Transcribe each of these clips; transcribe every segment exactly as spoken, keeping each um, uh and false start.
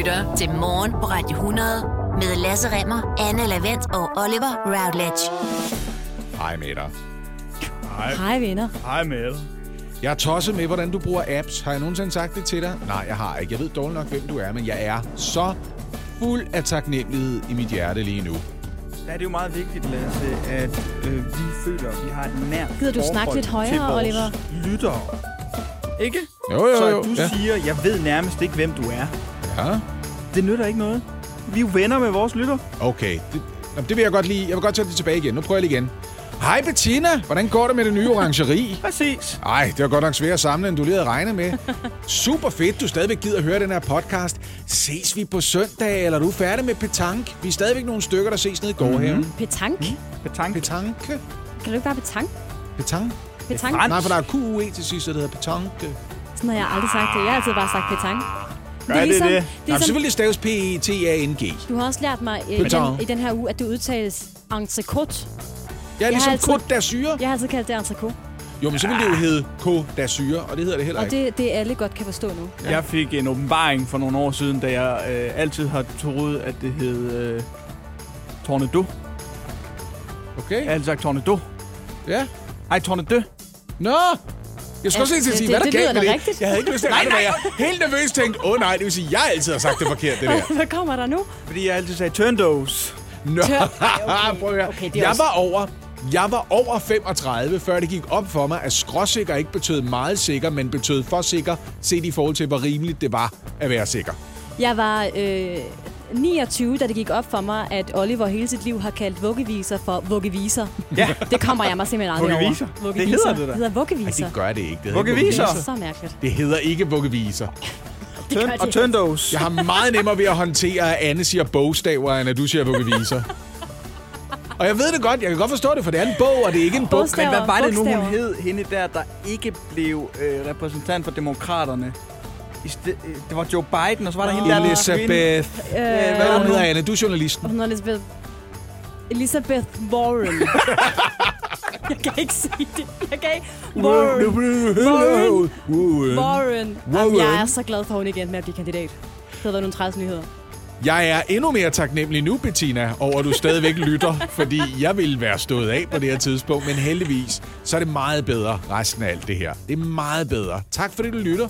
lytter til Morgen på Radio hundrede med Lasse Remmer, Anne Lavent og Oliver Routledge. Hej med dig. Hej. Hej venner. Hej med dig. Jeg er tosset med, hvordan du bruger apps. Har jeg nogensinde sagt det til dig? Nej, jeg har ikke. Jeg ved dårligt nok, hvem du er, men jeg er så fuld af taknemmelighed i mit hjerte lige nu. Ja, det er jo meget vigtigt, Lasse, at øh, vi føler, at vi har et nært Gider du forhold snakke lidt højere, til vores Oliver? lyttere. Ikke? Jo, jo, Så jo. at du Ja. siger, jeg ved nærmest ikke, hvem du er. Ja. Det nytter ikke noget. Vi er jo venner med vores lytter. Okay, det, jamen, det vil jeg godt lige. Jeg vil godt tage det tilbage igen. Nu prøver jeg lige igen. Hej Bettina, hvordan går det med det nye orangeri? Præcis. Ej, det var godt nok svært at samle, end du lige havde regnet med. Super fedt, du stadigvæk gider at høre den her podcast. Ses vi på søndag, eller er du færdig med petanque? Vi er stadigvæk nogle stykker, der ses nede i gårdhaven. Mm-hmm. Petanque? Mm. Petanque. Petanque? Kan du ikke bare petanque? Petanque? Petanque? Nej, for der er Q U E til sidst, så det hedder petanque. Sådan har jeg aldrig sagt det. Jeg har altid bare sagt petanque. Gør det ligesom, det? det er Nej, ligesom, selvfølgelig staves P E T A N G. du har også lært mig øh, i, den, Petanque. i den her uge, at du udtales entrecôte. Jeg er ligesom har altid- Côte d'Azur. Jeg har altid kaldt det entrecôte. Jo, men så vil det jo hedde Côte d'Azur, og det hedder det heller Og ikke. det, det alle godt kan forstå nu. Ja. Jeg fik en åbenbaring for nogle år siden, da jeg øh, altid har troet, at det hed øh, Tornado. Okay, Jeg har altid sagt Tornado. ja. Ej, Tornado. Nå! Jeg skulle også Ja, lige til at sige, det- hvad der det galt lyder med da det. rigtigt. Jeg havde ikke lyst til at rette, hvad jeg helt nervøst tænkte, åh oh, nej, det vil sige, at jeg altid har sagt det forkert, det der. Hvad kommer der nu? Fordi jeg altid sagde Turndos. Nå, Tør- okay. prøv at høre. Okay, det er jeg også- var over... Jeg var over femogtredive, før det gik op for mig, at skråsikker ikke betød meget sikker, men betød for sikker, set i forhold til, hvor rimeligt det var at være sikker. Jeg var øh, niogtyve, da det gik op for mig, at Oliver hele sit liv har kaldt vuggeviser for vuggeviser. Ja. Det kommer jeg mig simpelthen aldrig Vuggeviser? over. Det hedder det da. Det hedder Nej, vuggeviser. det gør det ikke. Det hedder Vuggeviser? ikke Det er så mærkeligt. Det hedder ikke vuggeviser. Det gør Tøn- og det. Turndos. Jeg har meget nemmere ved at håndtere, at Anne siger bogstaver, end at du siger vuggeviser. Og jeg ved det godt, jeg kan godt forstå det, for det er en bog, og det er ikke en bog. Bogstaver. Men hvad var det nu, hun Bogstaver. hed, hende der, der ikke blev øh, repræsentant for demokraterne? I sted, øh, det var Joe Biden, og så var der hende der... Elisabeth. Øh, Hvad er det, hun hedder, Anne? Du er journalisten. Hun hedder Elizabeth... Elizabeth Warren. Jeg kan ikke sige det. Jeg kan ikke... Warren. Warren. Warren. Jamen, jeg er så glad for, at hun ikke endte med at blive kandidat. Det havde været nogle træls nyheder. Jeg er endnu mere taknemmelig nu, Bettina, over at du stadigvæk lytter, fordi jeg ville være stået af på det her tidspunkt, men heldigvis, så er det meget bedre resten af alt det her. Det er meget bedre. Tak fordi du lytter.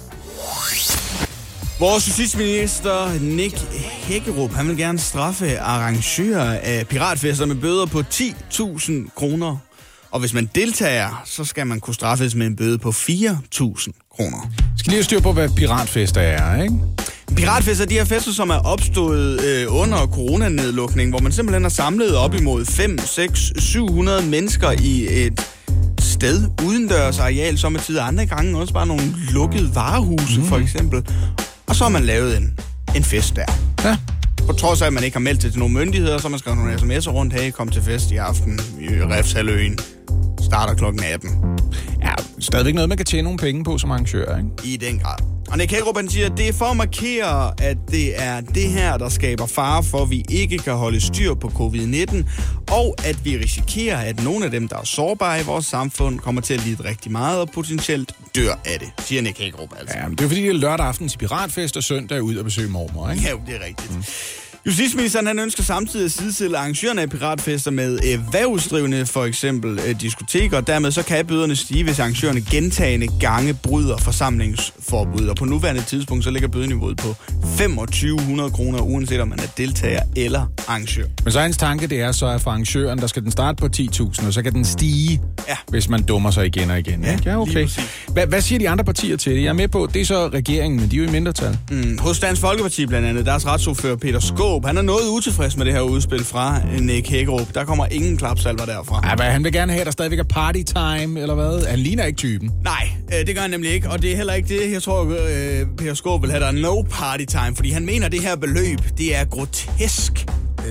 Vores justitsminister Nick Hækkerup, han vil gerne straffe arrangører af piratfester med bøder på ti tusind kroner. Og hvis man deltager, så skal man kunne straffes med en bøde på fire tusind kroner. Skal lige have styr på, hvad piratfester er, ikke? Piratfester, de her fester, som er opstået øh, under coronanedlukning, hvor man simpelthen har samlet op imod fem, seks, syv hundrede mennesker i et sted udendørs areal, som er tid andre gange også bare nogle lukkede varehuse, mm. for eksempel. Og så har man lavet en, en fest der. Ja. På trods af, at man ikke har meldt det til nogle myndigheder, så har man skrevet nogle sms'er rundt. Hey, kom til fest i aften i Refshaløen. Starter klokken atten. Ja, stadigvæk noget, man kan tjene nogle penge på som arrangør, ikke? I den grad. Og Nick Hækkerup, han siger, at det er for at markere, at det er det her, der skaber fare for, at vi ikke kan holde styr på covid nitten, og at vi risikerer, at nogle af dem, der er sårbare i vores samfund, kommer til at lide rigtig meget og potentielt dør af det, siger Nick Hækkerup altså. Ja, men det er fordi, det er lørdag aften til piratfest og søndag ud og besøge mormor, ikke? Ja, det er rigtigt. Mm. Justitsministeren han ønsker samtidig at sidestille arrangørerne af piratfester med erhvervsdrivende, for eksempel øh, diskoteker. Dermed så kan bøderne stige, hvis arrangørerne gentagende gange bryder forsamlingsforbud. Og på nuværende tidspunkt så ligger bødeniveauet på femogtyve hundrede kroner, uanset om man er deltager eller arrangør. Men så hans tanke, det er så, at for arrangøren, der skal den starte på ti tusind, og så kan den stige, Ja. hvis man dummer sig igen og igen. Ja, ikke? Ja, lige okay. præcis. Hva, hvad siger de andre partier til det? Jeg er med på, det er så regeringen, men de er jo i mindretal. Mm, hos Dansk Folkeparti blandt andet, deres retsordfører Peter Skaarup, han er noget utilfreds med det her udspil fra Nick Hækkerup. Der kommer ingen klapsalver derfra. Ja, hvad, han vil gerne have, at der stadigvæk er party time, eller hvad? Han ligner ikke typen. Nej, øh, det gør han nemlig ikke, og det er heller ikke det, jeg tror, øh, Peter Skaarup vil have, der er no party time, fordi han mener, at det her beløb, det er grotesk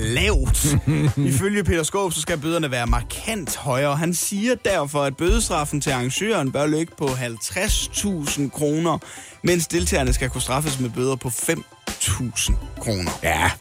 lavt. Ifølge Peter Skaarup, så skal bøderne være markant højere. Han siger derfor, at bødestraffen til arrangøren bør ligge på halvtreds tusind kroner, mens deltagerne skal kunne straffes med bøder på fem tusind kroner. Ja,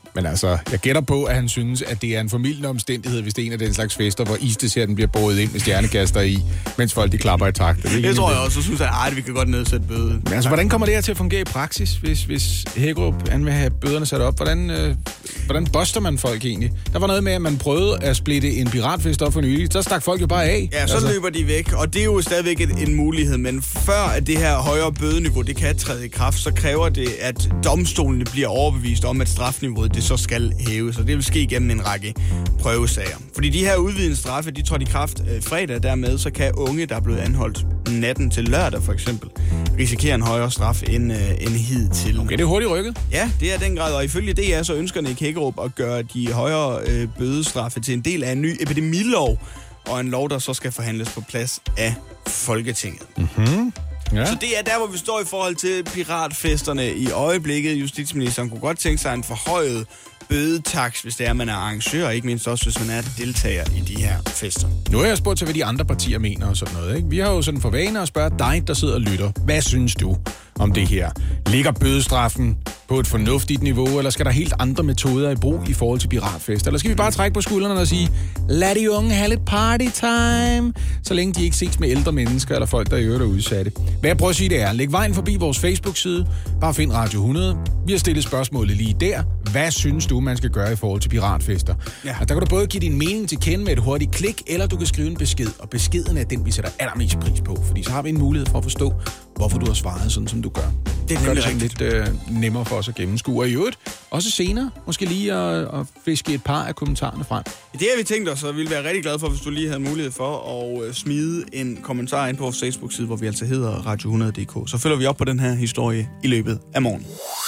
Men altså, jeg gætter på, at han synes, at det er en formildende omstændighed, hvis det er en af den slags fester, hvor isdesserten bliver båret ind med stjernekaster i, mens folk de klapper i takt. Det, det tror jeg også, så synes jeg, at vi kan godt nedsætte bøden. Men altså, hvordan kommer det her til at fungere i praksis, hvis, hvis Hækkerup han vil have bøderne sat op? Hvordan, øh, hvordan buster man folk egentlig? Der var noget med, at man prøvede at splitte en piratfest op for nylig. Så stak folk jo bare af. Ja, så altså. løber de væk, og det er jo stadigvæk en, en mulighed. Men før at det her højere bødeniveau, det kan træde i kraft, så kræver det, at domstolene bliver overbevist om, at strafniveauet det så skal hæves. Og det vil ske gennem en række prøvesager. Fordi de her udvidede straffe, de trådte i kraft øh, fredag. Dermed så kan unge, der er blevet anholdt natten til lørdag for eksempel, risikere en højere straf end, øh, end hidtil. Okay, det er hurtigt rykket. Ja, det er den grad. Og ifølge D R så ønsker Nick Hækkerup at gøre de højere øh, bødestraffe til en del af en ny epidemilov, og en lov, der så skal forhandles på plads af Folketinget. Mhm. Ja. Så det er der, hvor vi står i forhold til piratfesterne i øjeblikket. Justitsministeren kunne godt tænke sig en forhøjet bødetaks, hvis det er, man er arrangør, og ikke mindst også, hvis man er deltager i de her fester. Nu har jeg spurgt til, hvad de andre partier mener og sådan noget, ikke? Vi har jo sådan for vane at spørge dig, der sidder og lytter. Hvad synes du om det her? Ligger bødestraffen på et fornuftigt niveau, eller skal der helt andre metoder i brug i forhold til piratfester? Eller skal vi bare trække på skuldrene og sige, lad de unge have lidt party time, så længe de ikke ses med ældre mennesker eller folk, der i øvrigt er udsatte? Hvad jeg prøver at sige, det er, læg vejen forbi vores Facebook-side, bare find Radio hundrede. Vi har stillet spørgsmålet lige der. Hvad synes du, man skal gøre i forhold til piratfester? Ja. Og der kan du både give din mening til kende med et hurtigt klik, eller du kan skrive en besked, og beskeden er den, vi sætter allermest pris på, fordi så har vi en mulighed for at forstå, hvorfor du har svaret sådan, som du gør. Det gør det sådan lidt øh, nemmere for os at gennemskue. Og i øvrigt, også senere, måske lige at, at fiske et par af kommentarerne frem. Det har vi tænkt os, og vi ville være rigtig glade for, hvis du lige havde mulighed for at øh, smide en kommentar ind på vores Facebook-side, hvor vi altså hedder Radio hundrede punktum d k. Så følger vi op på den her historie i løbet af morgen.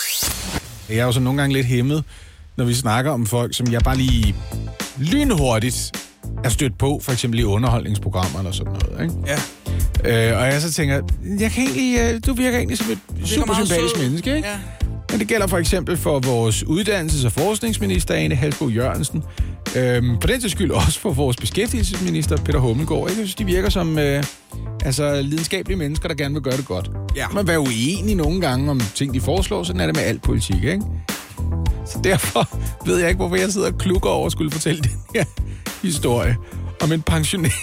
Jeg er jo så nogle gange lidt hæmmet, når vi snakker om folk, som jeg bare lige lynhurtigt er stødt på, for eksempel i underholdningsprogrammer eller sådan noget, ikke? Ja. Øh, og jeg så tænker, jeg kan egentlig, du virker egentlig som et super sympatisk menneske, ikke? Ja. Men det gælder for eksempel for vores uddannelses- og forskningsminister, Ane Halsboe Jørgensen. Øhm, på den til skyld også for vores beskæftigelsesminister, Peter Hummelgaard. Jeg synes, de virker som øh, altså, lidenskabelige mennesker, der gerne vil gøre det godt. Ja. Man er uenig nogle gange om ting, de foreslår, sådan er det med alt politik, ikke? Så derfor ved jeg ikke, hvorfor jeg sidder og klukker over at skulle fortælle den her historie om en pensioneret,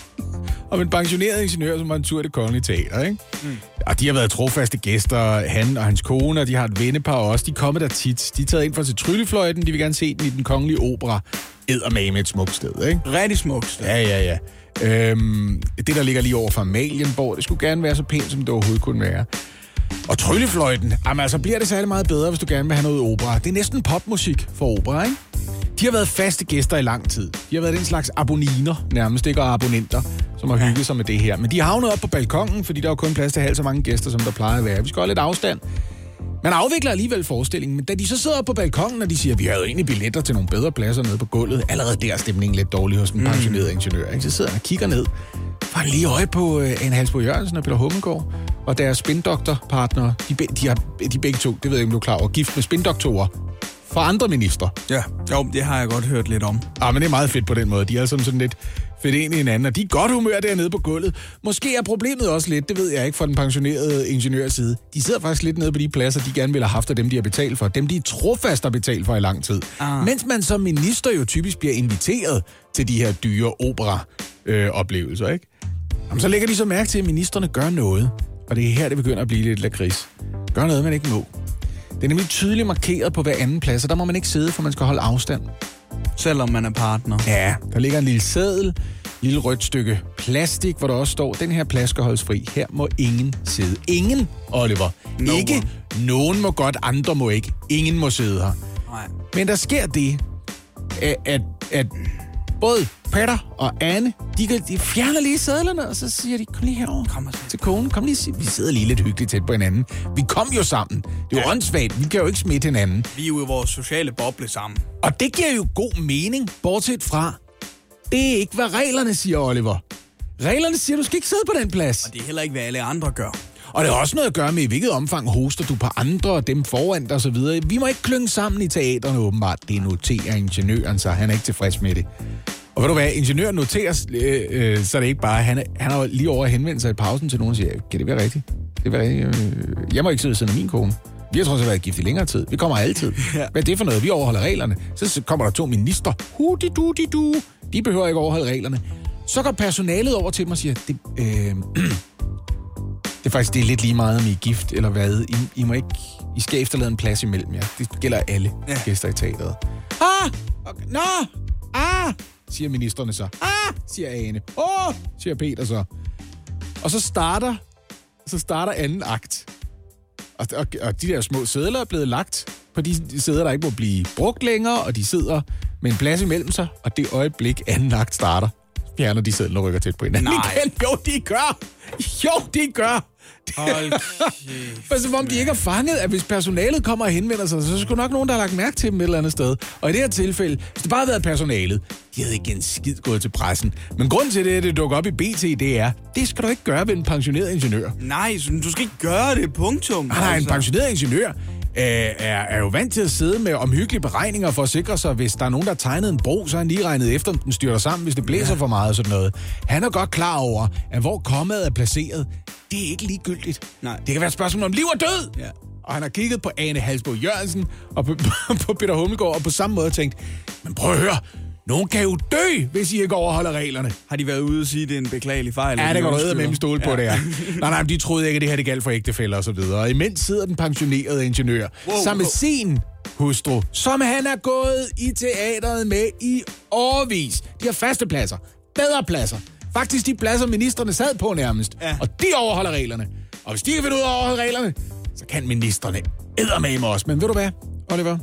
om en pensioneret ingeniør, som var en tur i Det Kongelige Teater, ikke? Mm. Og de har været trofaste gæster, han og hans kone, og de har et vennepar også. De er kommet der tit. De er taget ind for til Tryllefløjten. De vil gerne se den i Den Kongelige Opera. Eddermame med et smukt sted, ikke? Rigtig smukt sted. Ja, ja, ja. Øhm, det, der ligger lige over for Amalienborg, det skulle gerne være så pænt, som det overhovedet kunne være. Og Tryllefløjten, jamen altså bliver det særlig meget bedre, hvis du gerne vil have noget opera. Det er næsten popmusik for opera, ikke? De har været faste gæster i lang tid. De har været den slags abonniner, nærmest ikke, og abonnenter, som har hygget sig med det her. Men de har havnet op på balkongen, fordi der er jo kun plads til halvt så mange gæster, som der plejer at være. Vi skal holde lidt afstand. Man afvikler alligevel forestillingen, men da de så sidder på balkongen, og de siger, at vi har jo egentlig billetter til nogle bedre pladser nede på gulvet, allerede der er stemningen lidt dårlig hos den pensionerede ingeniør, ikke? Så sidder han og kigger ned, får lige øje på uh, Ane Halsboe Jørgensen og Peter Hummelgaard, og deres spindoktorpartnere, de, be- de, har, de begge to, det ved jeg ikke, om du er klar over, gift med spindoktorer fra andre minister. Ja, jo, det har jeg godt hørt lidt om. Ah, men det er meget fedt på den måde. De er altså sådan lidt fedt en i hinanden, og de er godt humør dernede på gulvet. Måske er problemet også lidt, det ved jeg ikke, fra den pensionerede ingeniørs side. De sidder faktisk lidt nede på de pladser, de gerne vil have haft af dem, de har betalt for. Dem, de trofast har betalt for i lang tid. Ah. Mens man som minister jo typisk bliver inviteret til de her dyre opera-oplevelser, øh, ikke? Jamen, så lægger de så mærke til, at ministerne gør noget. Og det er her, det begynder at blive lidt lakrids. Gør noget, man ikke må. Det er nemlig tydeligt markeret på hver anden plads, og der må man ikke sidde, for man skal holde afstand. Selvom man er partner. Ja, der ligger en lille seddel, et lille rødt stykke plastik, hvor der også står, den her plads skal holdes fri. Her må ingen sidde. Ingen, Oliver. No ikke one. nogen må godt, andre må ikke. Ingen må sidde her. Nej. Men der sker det, at, at, at både Peter og Anne, de, kan, de fjerner lige sædlerne, og så siger de, kom lige herover. Kom til konen. Kom lige, vi sidder lige lidt hyggeligt tæt på hinanden. Vi kom jo sammen. Det er jo ja. åndssvagt. Vi kan jo ikke smitte hinanden. Vi er jo i vores sociale boble sammen. Og det giver jo god mening, bortset fra, det er ikke, hvad reglerne siger, Oliver. Reglerne siger, du skal ikke sidde på den plads. Og det er heller ikke, hvad alle andre gør. Og det har også noget at gøre med, i hvilket omfang hoster du på andre og dem foran dig og så videre. Vi må ikke klynge sammen i teaterne, åbenbart. Det noterer ingeniøren, så han er ikke tilfreds med det. Og ved du hvad, ingeniøren noterer, øh, øh, så er det ikke bare, han, han har lige over at henvende sig i pausen til nogen og siger, kan det være rigtigt? Det være rigtigt? Øh, jeg må ikke sidde ved siden af min kone. Vi har trods alt været gift i længere tid. Vi kommer altid. Ja. Hvad er det for noget? Vi overholder reglerne. Så kommer der to minister. Hudi-du-di-du. De behøver ikke overholde reglerne. Så går personalet over til dem og siger, det, øh, det er faktisk det er lidt lige meget, om I er gift eller hvad. I, I må ikke... I skal efterlade en plads imellem jer. Det gælder alle ja. gæster i teateret. Ah! Okay. Nå! Ah! Siger ministerne så. Ah! Siger Ane. Åh! Siger Peter så. Og så starter, så starter anden akt. Og, og, og de der små sædler er blevet lagt på de sæder, der ikke må blive brugt længere, og de sidder med en plads imellem sig, og det øjeblik, anden akt starter, fjerner de sædler og rykker tæt på hinanden. Nej. Igen. Jo, de gør! Jo, de gør! Hold kæft. Som om de ikke har fanget, at hvis personalet kommer og henvender sig, så er sgu nok nogen, der har lagt mærke til dem et eller andet sted. Og i det her tilfælde, hvis det bare havde været personalet, de havde ikke en skid gået til pressen. Men grunden til det, at det dukker op i B T, det er, det skal du ikke gøre ved en pensioneret ingeniør. Nej, du skal ikke gøre det, punktum. Nej, nej, en pensioneret ingeniør er, er jo vant til at sidde med omhyggelige beregninger for at sikre sig, hvis der er nogen, der har tegnet en bro, så er han lige regnet efter, om den styrter sammen, hvis det blæser ja. for meget og sådan noget. Han er godt klar over, at hvor kommaet er placeret, det er ikke ligegyldigt. Nej. Det kan være et spørgsmål om liv og død. Ja. Og han har kigget på Ane Halsbo Jørgensen og på, på Peter Hummelgaard og på samme måde tænkt, men prøv at høre, nogen kan jo dø, hvis I ikke overholder reglerne. Har de været ude og sige, at det er en beklagelig fejl? Ja, det går ud med dem stole på ja. det her. Nej, nej, de troede ikke, at det her det galt for ægtefæller og så videre. Og imens sidder den pensionerede ingeniør wow, sammen med wow. sin hustru, som han er gået i teateret med i årevis. De har faste pladser, bedre pladser. Faktisk de pladser, ministerne sad på nærmest. Ja. Og de overholder reglerne. Og hvis de ikke vil ud og overholde reglerne, så kan ministerne eddermame os. Men ved du hvad, Oliver?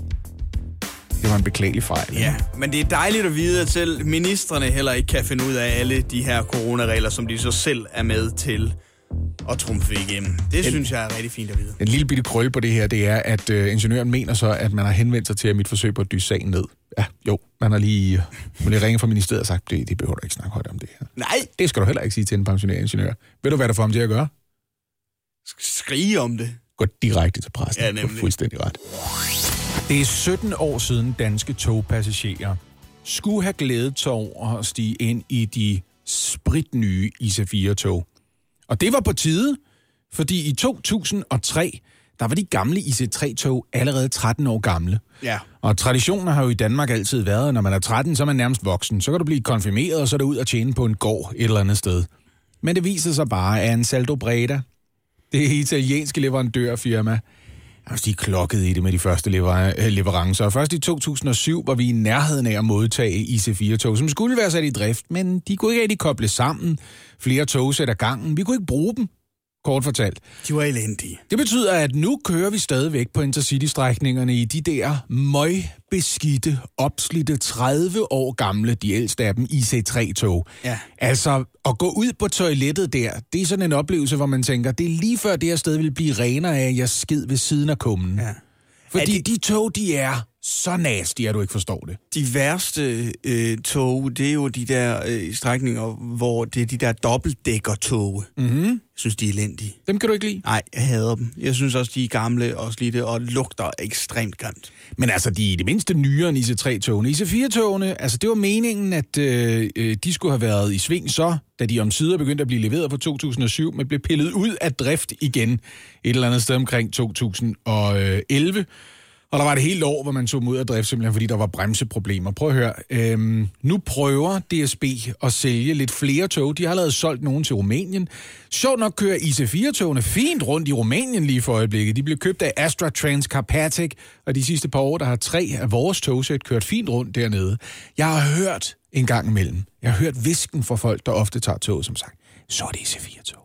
Det var en beklagelig fejl. Ja, men det er dejligt at vide, at selv ministerne heller ikke kan finde ud af alle de her coronaregler, som de så selv er med til at trumfe igennem. Det en, synes jeg er rigtig fint at vide. En lille bitte krølle på det her, det er, at øh, ingeniøren mener så, at man har henvendt sig til at mit forsøg på at dyse sagen ned. Ja, jo, man har lige, man lige ringet fra ministeriet og sagt, det, det behøver du ikke snakke højt om det her. Nej! Det skal du heller ikke sige til en pensioneret ingeniør. Ved du, hvad der får ham til at gøre? Skrige om det. Gå direkte til pressen. Ja, nemlig. Du er fuldstændig ret. Det er sytten år siden danske togpassagerer skulle have glædet sig over at stige ind i de spritnye I C fire-tog. Og det var på tide, fordi i to tusind og tre, der var de gamle I C tre-tog allerede tretten år gamle. Ja. Og traditioner har jo i Danmark altid været, når man er tretten, så er man nærmest voksen. Så kan du blive konfirmeret, og så er du ud og tjene på en gård et eller andet sted. Men det viser sig bare, at Ansaldo Breda, det italienske leverandørfirma, altså, de klokkede i det med de første lever- leverancer. Og først i to tusind og syv var vi i nærheden af at modtage I C fire-tog, som skulle være sat i drift, men de kunne ikke rigtig koble sammen. Flere togsæt ad gangen. Vi kunne ikke bruge dem, kort fortalt. De var elendige. Det betyder, at nu kører vi stadigvæk på intercity-strækningerne i de der møgbeskidte, opslidte, tredive år gamle, de ældste af dem, I C tre-tog. Ja. Altså, at gå ud på toilettet der, det er sådan en oplevelse, hvor man tænker, det er lige før det her sted vil blive renere af, at jeg skid ved siden af kummen. Ja. Fordi det... de tog, de er så nasty, at du ikke forstår det. De værste øh, tog, det er jo de der øh, strækninger, hvor det er de der dobbeltdækker-tog. Mm-hmm. Jeg synes, de er elendige. Dem kan du ikke lide? Nej, jeg hader dem. Jeg synes også, de er gamle og slidte og lugter ekstremt grimt. Men altså, de er det mindste nyere end I C tre-togene. I C fire-togene, altså det var meningen, at øh, de skulle have været i sving så, da de omsider begyndte at blive leveret fra to tusind og syv, men blev pillet ud af drift igen et eller andet sted omkring to tusind og elleve. Og der var et helt år, hvor man tog dem ud af drift, simpelthen fordi der var bremseproblemer. Prøv at høre. Øhm, nu prøver D S B at sælge lidt flere tog. De har allerede solgt nogen til Rumænien. Sjovt nok kører I C fire-togene fint rundt i Rumænien lige for øjeblikket. De blev købt af Astra Transcarpatic, og de sidste par år, der har tre af vores togsæt kørt fint rundt dernede. Jeg har hørt en gang imellem, jeg har hørt visken fra folk, der ofte tager tog, som sagt, så er det I C fire-tog.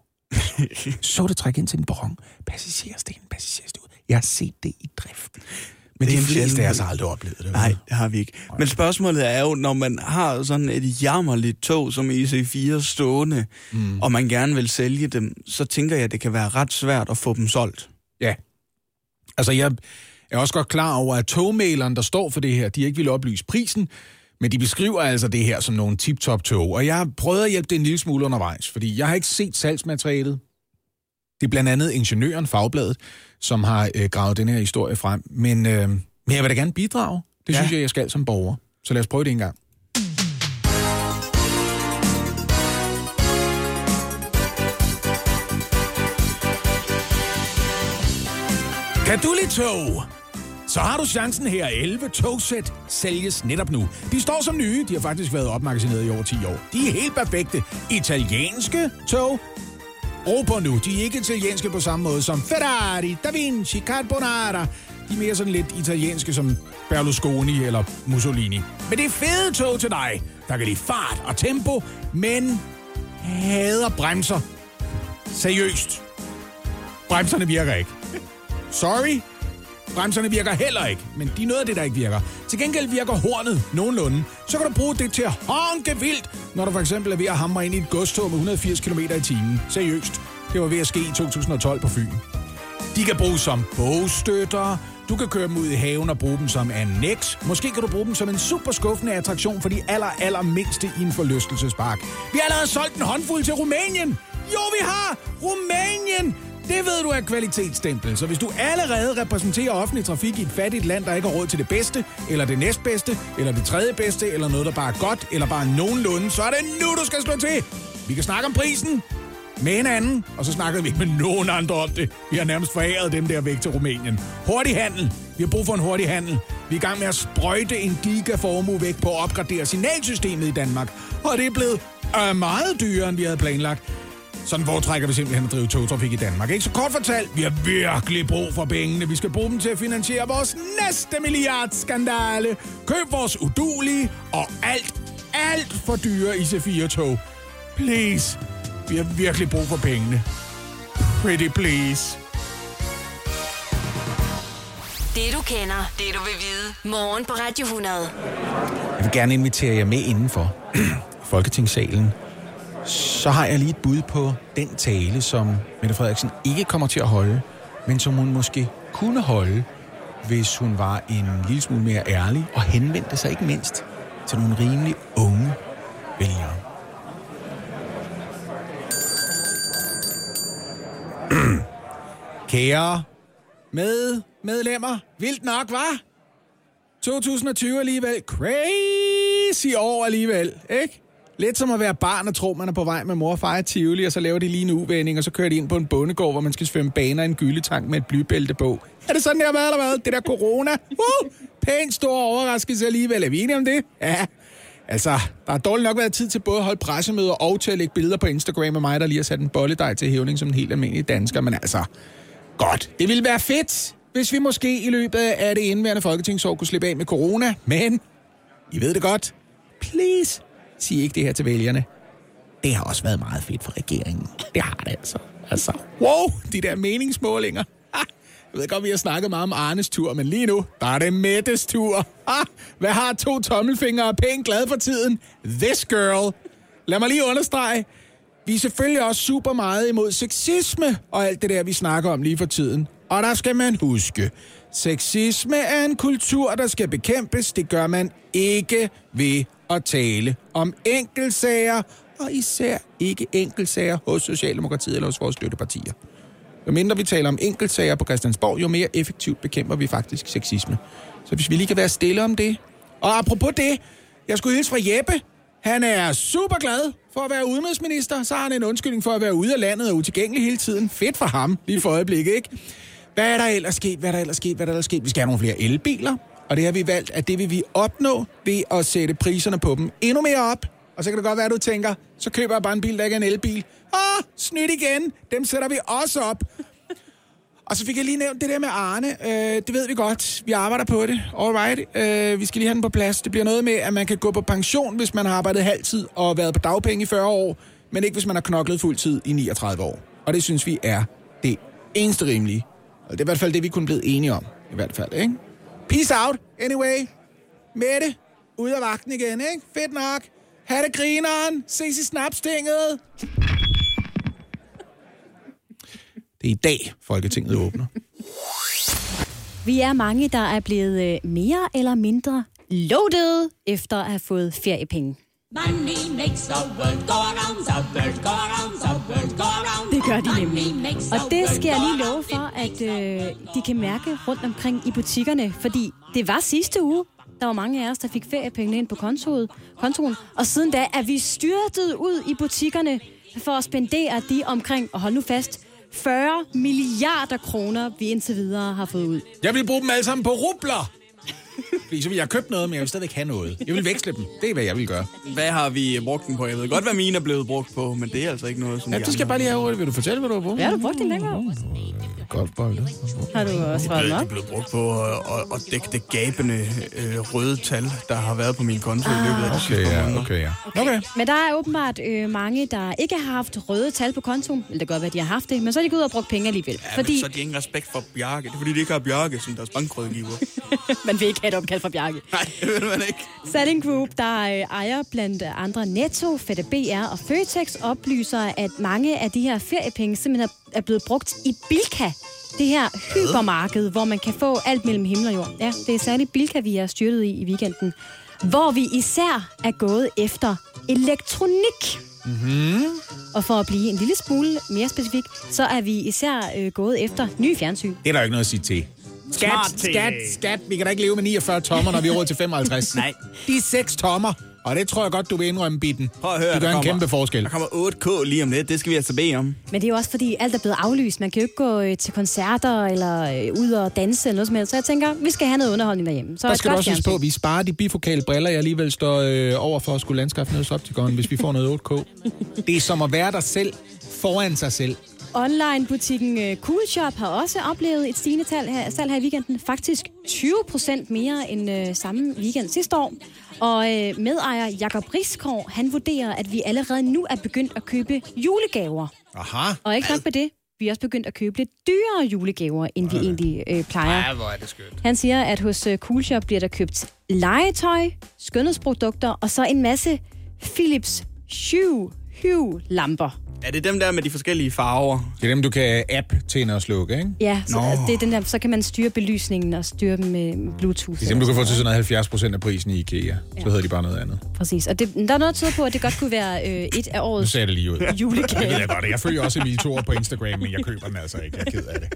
Så det trække ind til en perron. Passagersten, passagerstue. Jeg har set det i drift. Men det de fleste af os har aldrig oplevet det. Nej, det har vi ikke. Men spørgsmålet er jo, når man har sådan et jammerligt tog som I C fire stående, mm. og man gerne vil sælge dem, så tænker jeg, at det kan være ret svært at få dem solgt. Ja. Altså, jeg er også godt klar over, at togmaileren, der står for det her, de ikke vil oplyse prisen, men de beskriver altså det her som nogle tip-top tog. Og jeg har prøvet at hjælpe det en lille smule undervejs, fordi jeg har ikke set salgsmaterialet. Det er blandt andet Ingeniøren, Fagbladet, som har øh, gravet den her historie frem. Men, øh, men jeg vil da gerne bidrage. Det ja. synes jeg, jeg skal som borger. Så lad os prøve det en gang. Kan du lide tog? Så har du chancen her. elleve togsæt sælges netop nu. De står som nye. De har faktisk været opmagasineret i over ti år. De er helt perfekte. Italienske tog. Ro på nu. De er ikke italienske på samme måde som Ferrari, Da Vinci, Carbonara. De er mere sådan lidt italienske som Berlusconi eller Mussolini. Men det er fede tog til dig, der kan lide fart og tempo, men hader bremser. Seriøst. Bremserne virker ikke. Sorry. Bremserne virker heller ikke, men de er noget af det, der ikke virker. Til gengæld virker hornet nogenlunde. Så kan du bruge det til at honke vildt, når du for eksempel er ved at hamre ind i et godstog med et hundrede og firs kilometer i timen. Seriøst. Det var ved at ske i to tusind og tolv på Fyn. De kan bruges som bogstøtter. Du kan køre dem ud i haven og bruge dem som annex. Måske kan du bruge dem som en super skuffende attraktion for de aller, aller mindste i en forlystelsespark. Vi har allerede solgt en håndfuld til Rumænien. Jo, vi har! Rumænien! Det ved du er kvalitetsstempel, så hvis du allerede repræsenterer offentlig trafik i et fattigt land, der ikke har råd til det bedste, eller det næstbedste, eller det tredje bedste, eller noget, der bare er godt, eller bare nogenlunde, så er det nu, du skal slå til. Vi kan snakke om prisen med hinanden, og så snakker vi ikke med nogen andre om det. Vi har nærmest foræret dem der væk til Rumænien. Hurtig handel. Vi har brug for en hurtig handel. Vi er i gang med at sprøjte en gigaformue væk på at opgradere signalsystemet i Danmark. Og det er blevet øh, meget dyrere, end vi havde planlagt. Sådan foretrækker vi simpelthen at drive togtrafik i Danmark. Ikke? Så kort fortalt, vi har virkelig brug for pengene. Vi skal bruge dem til at finansiere vores næste milliardskandale. Køb vores udulige og alt, alt for dyre I C fire tog. Please. Vi har virkelig brug for pengene. Pretty please. Det du kender, det du vil vide. Morgen på Radio hundrede. Jeg vil gerne invitere jer med indenfor Folketingssalen. Så har jeg lige et bud på den tale, som Mette Frederiksen ikke kommer til at holde, men som hun måske kunne holde, hvis hun var en lille smule mere ærlig og henvendte sig ikke mindst til nogle rimelig unge vælgere. Kære med medlemmer, vildt nok, hva'? to tusind og tyve alligevel. Crazy år alligevel, ikke? Lidt som at være barn og tro, man er på vej med mor og far i Tivoli, og så laver de lige en uvending, og så kører de ind på en bondegård, hvor man skal svømme baner i en gyldetank med et blybælte på. Er det sådan, der har været, eller hvad? Det der corona? Uh, pænt stor overraskelse alligevel. Er vi enige om det? Ja. Altså, der har dårligt nok været tid til både at holde pressemøder og til at lægge billeder på Instagram af mig, der lige har sat en bolledej til hævning som en helt almindelig dansker. Men altså, godt. Det ville være fedt, hvis vi måske i løbet af det indværende folketingsår kunne slippe af med corona. Men, I ved det godt. Please, sig ikke det her til vælgerne. Det har også været meget fedt for regeringen. Det har det altså. Altså, wow, de der meningsmålinger. Jeg ved godt, vi har snakket meget om Arnes tur, men lige nu, der er det Mettes tur. Ah, hvad har to tommelfingre og pænt glad for tiden? This girl. Lad mig lige understrege. Vi er selvfølgelig også super meget imod sexisme og alt det der, vi snakker om lige for tiden. Og der skal man huske, sexisme er en kultur, der skal bekæmpes. Det gør man ikke ved at tale om enkeltsager, og især ikke enkeltsager hos Socialdemokratiet eller hos vores støttepartier. Jo mindre vi taler om enkeltsager på Christiansborg, jo mere effektivt bekæmper vi faktisk sexisme. Så hvis vi lige kan være stille om det. Og apropos det, jeg skulle hilse fra Jeppe. Han er super glad for at være udenrigsminister. Så har han en undskyldning for at være ude af landet og utilgængelig hele tiden. Fedt for ham, lige for øjeblikket, ikke? Hvad er der ellers sket? Hvad er der ellers sket? Hvad er der ellers sket? Vi skal have nogle flere elbiler. Og det har vi valgt, at det vil vi opnå ved at sætte priserne på dem endnu mere op. Og så kan det godt være, at du tænker, så køber jeg bare en bil, der ikke er en elbil. Åh, snydt igen. Dem sætter vi også op. Og så fik jeg lige nævnt det der med Arne. Øh, det ved vi godt. Vi arbejder på det. Alright. Øh, vi skal lige have den på plads. Det bliver noget med, at man kan gå på pension, hvis man har arbejdet halvtid og været på dagpenge i fyrre år, men ikke hvis man har knoklet fuldtid i niogtredive år. Og det synes vi er det eneste rimelige. Og det er i hvert fald det, vi kunne blive enige om. I hvert fald, ikke? Peace out, anyway. Mette, ud af vagten igen, ikke? Fedt nok. Ha' det grineren. Ses i snapstinget. Det er i dag, Folketinget åbner. Vi er mange, der er blevet mere eller mindre loaded efter at have fået feriepenge. Money makes the world go around, the world go around, the world go around. Det gør de nemlig. Og det skal jeg lige love for, at øh, de kan mærke rundt omkring i butikkerne. Fordi det var sidste uge, der var mange af os, der fik feriepenge ind på kontoen, kontoen. Og siden da er vi styrtet ud i butikkerne for at spendere de omkring, og hold nu fast, fyrre milliarder kroner, vi indtil videre har fået ud. Jeg vil bruge dem alle sammen på rubler. Fordi så vil jeg købe noget, men jeg vil stadigvæk have noget. Jeg vil veksle dem. Det er, hvad jeg vil gøre. Hvad har vi brugt den på? Jeg ved godt, hvad mine er blevet brugt på, men det er altså ikke noget, som Ja, det skal jeg bare lige have. Vil du fortælle, hvad du har brugt? Ja, har du brugt den længere? Godt bold. Har du også svaret Det er nok? blevet brugt på at, at, at dække det gabende øh, røde tal, der har været på min konto ah, i løbet af de Okay, sidste ja, måneder. okay, ja. Okay. Men der er åbenbart øh, mange, der ikke har haft røde tal på kontoen. Eller det kan godt være, at de har haft det, men så er de gået ud og brugt penge alligevel. Ja, fordi men så har de ingen respekt for Bjarke. Det er fordi, de ikke har Bjarke som deres bankrådgiver. man vil ikke have et opkald fra Bjarke. Nej, det vil man ikke. Salling Group, der øh, ejer blandt andre Netto, Fætter B R og Føtex, oplyser, at mange af de her feriepenge simpelthen er- er blevet brugt i Bilka. Det her hypermarked, hvor man kan få alt mellem himmel og jord. Ja, det er særligt Bilka, vi er styrtet i i weekenden. Hvor vi især er gået efter elektronik. Mm-hmm. Og for at blive en lille smule mere specifik, så er vi især øh, gået efter nye fjernsyn. Det er der jo ikke noget at sige til. Skat, Smart T V. skat, skat. Vi kan da ikke leve med niogfyrre tommer, når vi er råd til femoghalvtreds. Nej. De er seks tommer, og det tror jeg godt, du vil indrømme, Bitten. Prøv at høre, det gør der en kommer- kæmpe forskel. Der kommer otte K lige om lidt. Det skal vi altså bede om. Men det er jo også fordi, alt er blevet aflyst. Man kan jo ikke gå øh, til koncerter eller øh, ud og danse eller noget som helst. Så jeg tænker, vi skal have noget underholdning derhjemme. Så Der et skal du godt også huske på, fjernsyn. at vi sparer de bifokale briller, jeg alligevel står øh, over for at skulle anskaffe nede hos optikeren, hvis vi får noget otte K. Det er som at være der selv foran sig selv. Online-butikken øh, Coolshop har også oplevet et stigende tal her, salg her i weekenden. Faktisk tyve procent mere end øh, samme weekend sidste år. Og øh, medejer Jakob Riskov, han vurderer, at vi allerede nu er begyndt at købe julegaver. Aha. Og ikke nok med det, vi er også begyndt at købe lidt dyrere julegaver, end vi egentlig øh, plejer. Ja, hvor er det skønt. Han siger, at hos øh, Coolshop bliver der købt legetøj, skønhedsprodukter og så en masse Philips Hue Hue-lamper. Er det dem der med de forskellige farver? Det er dem, du kan app tænde og slukke, ikke? Ja, så, Nå. det er den der, så kan man styre belysningen og styre dem med Bluetooth. Det er dem, du kan få til sådan noget halvfjerds procent af prisen i IKEA. Så hedder de bare noget andet. Præcis, og det, der er noget, der tyder på, at det godt kunne være øh, et af Nu årets ser det lige ud. Det ved julegaver. jeg godt. Jeg følger også Emil Thor på Instagram, men jeg køber den altså ikke. Jeg er ked af det.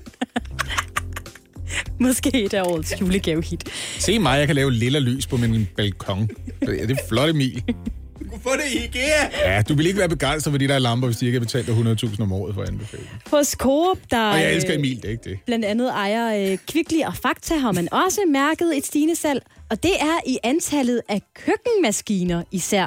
Måske et af årets julegave-hit. Se mig, jeg kan lave lilla lys på min balkon. Det er flot, Emil. Du kunne få det i IKEA! Ja, du vil ikke være begejstret for de der lamper, hvis de ikke har betalt dig hundrede tusind om året for at anbefale dem. Hos Coop, der Og jeg elsker øh, Emil, det er ikke det. blandt andet ejer øh, Kvickly og Fakta, har man også mærket et stigende salg. Og det er i antallet af køkkenmaskiner især.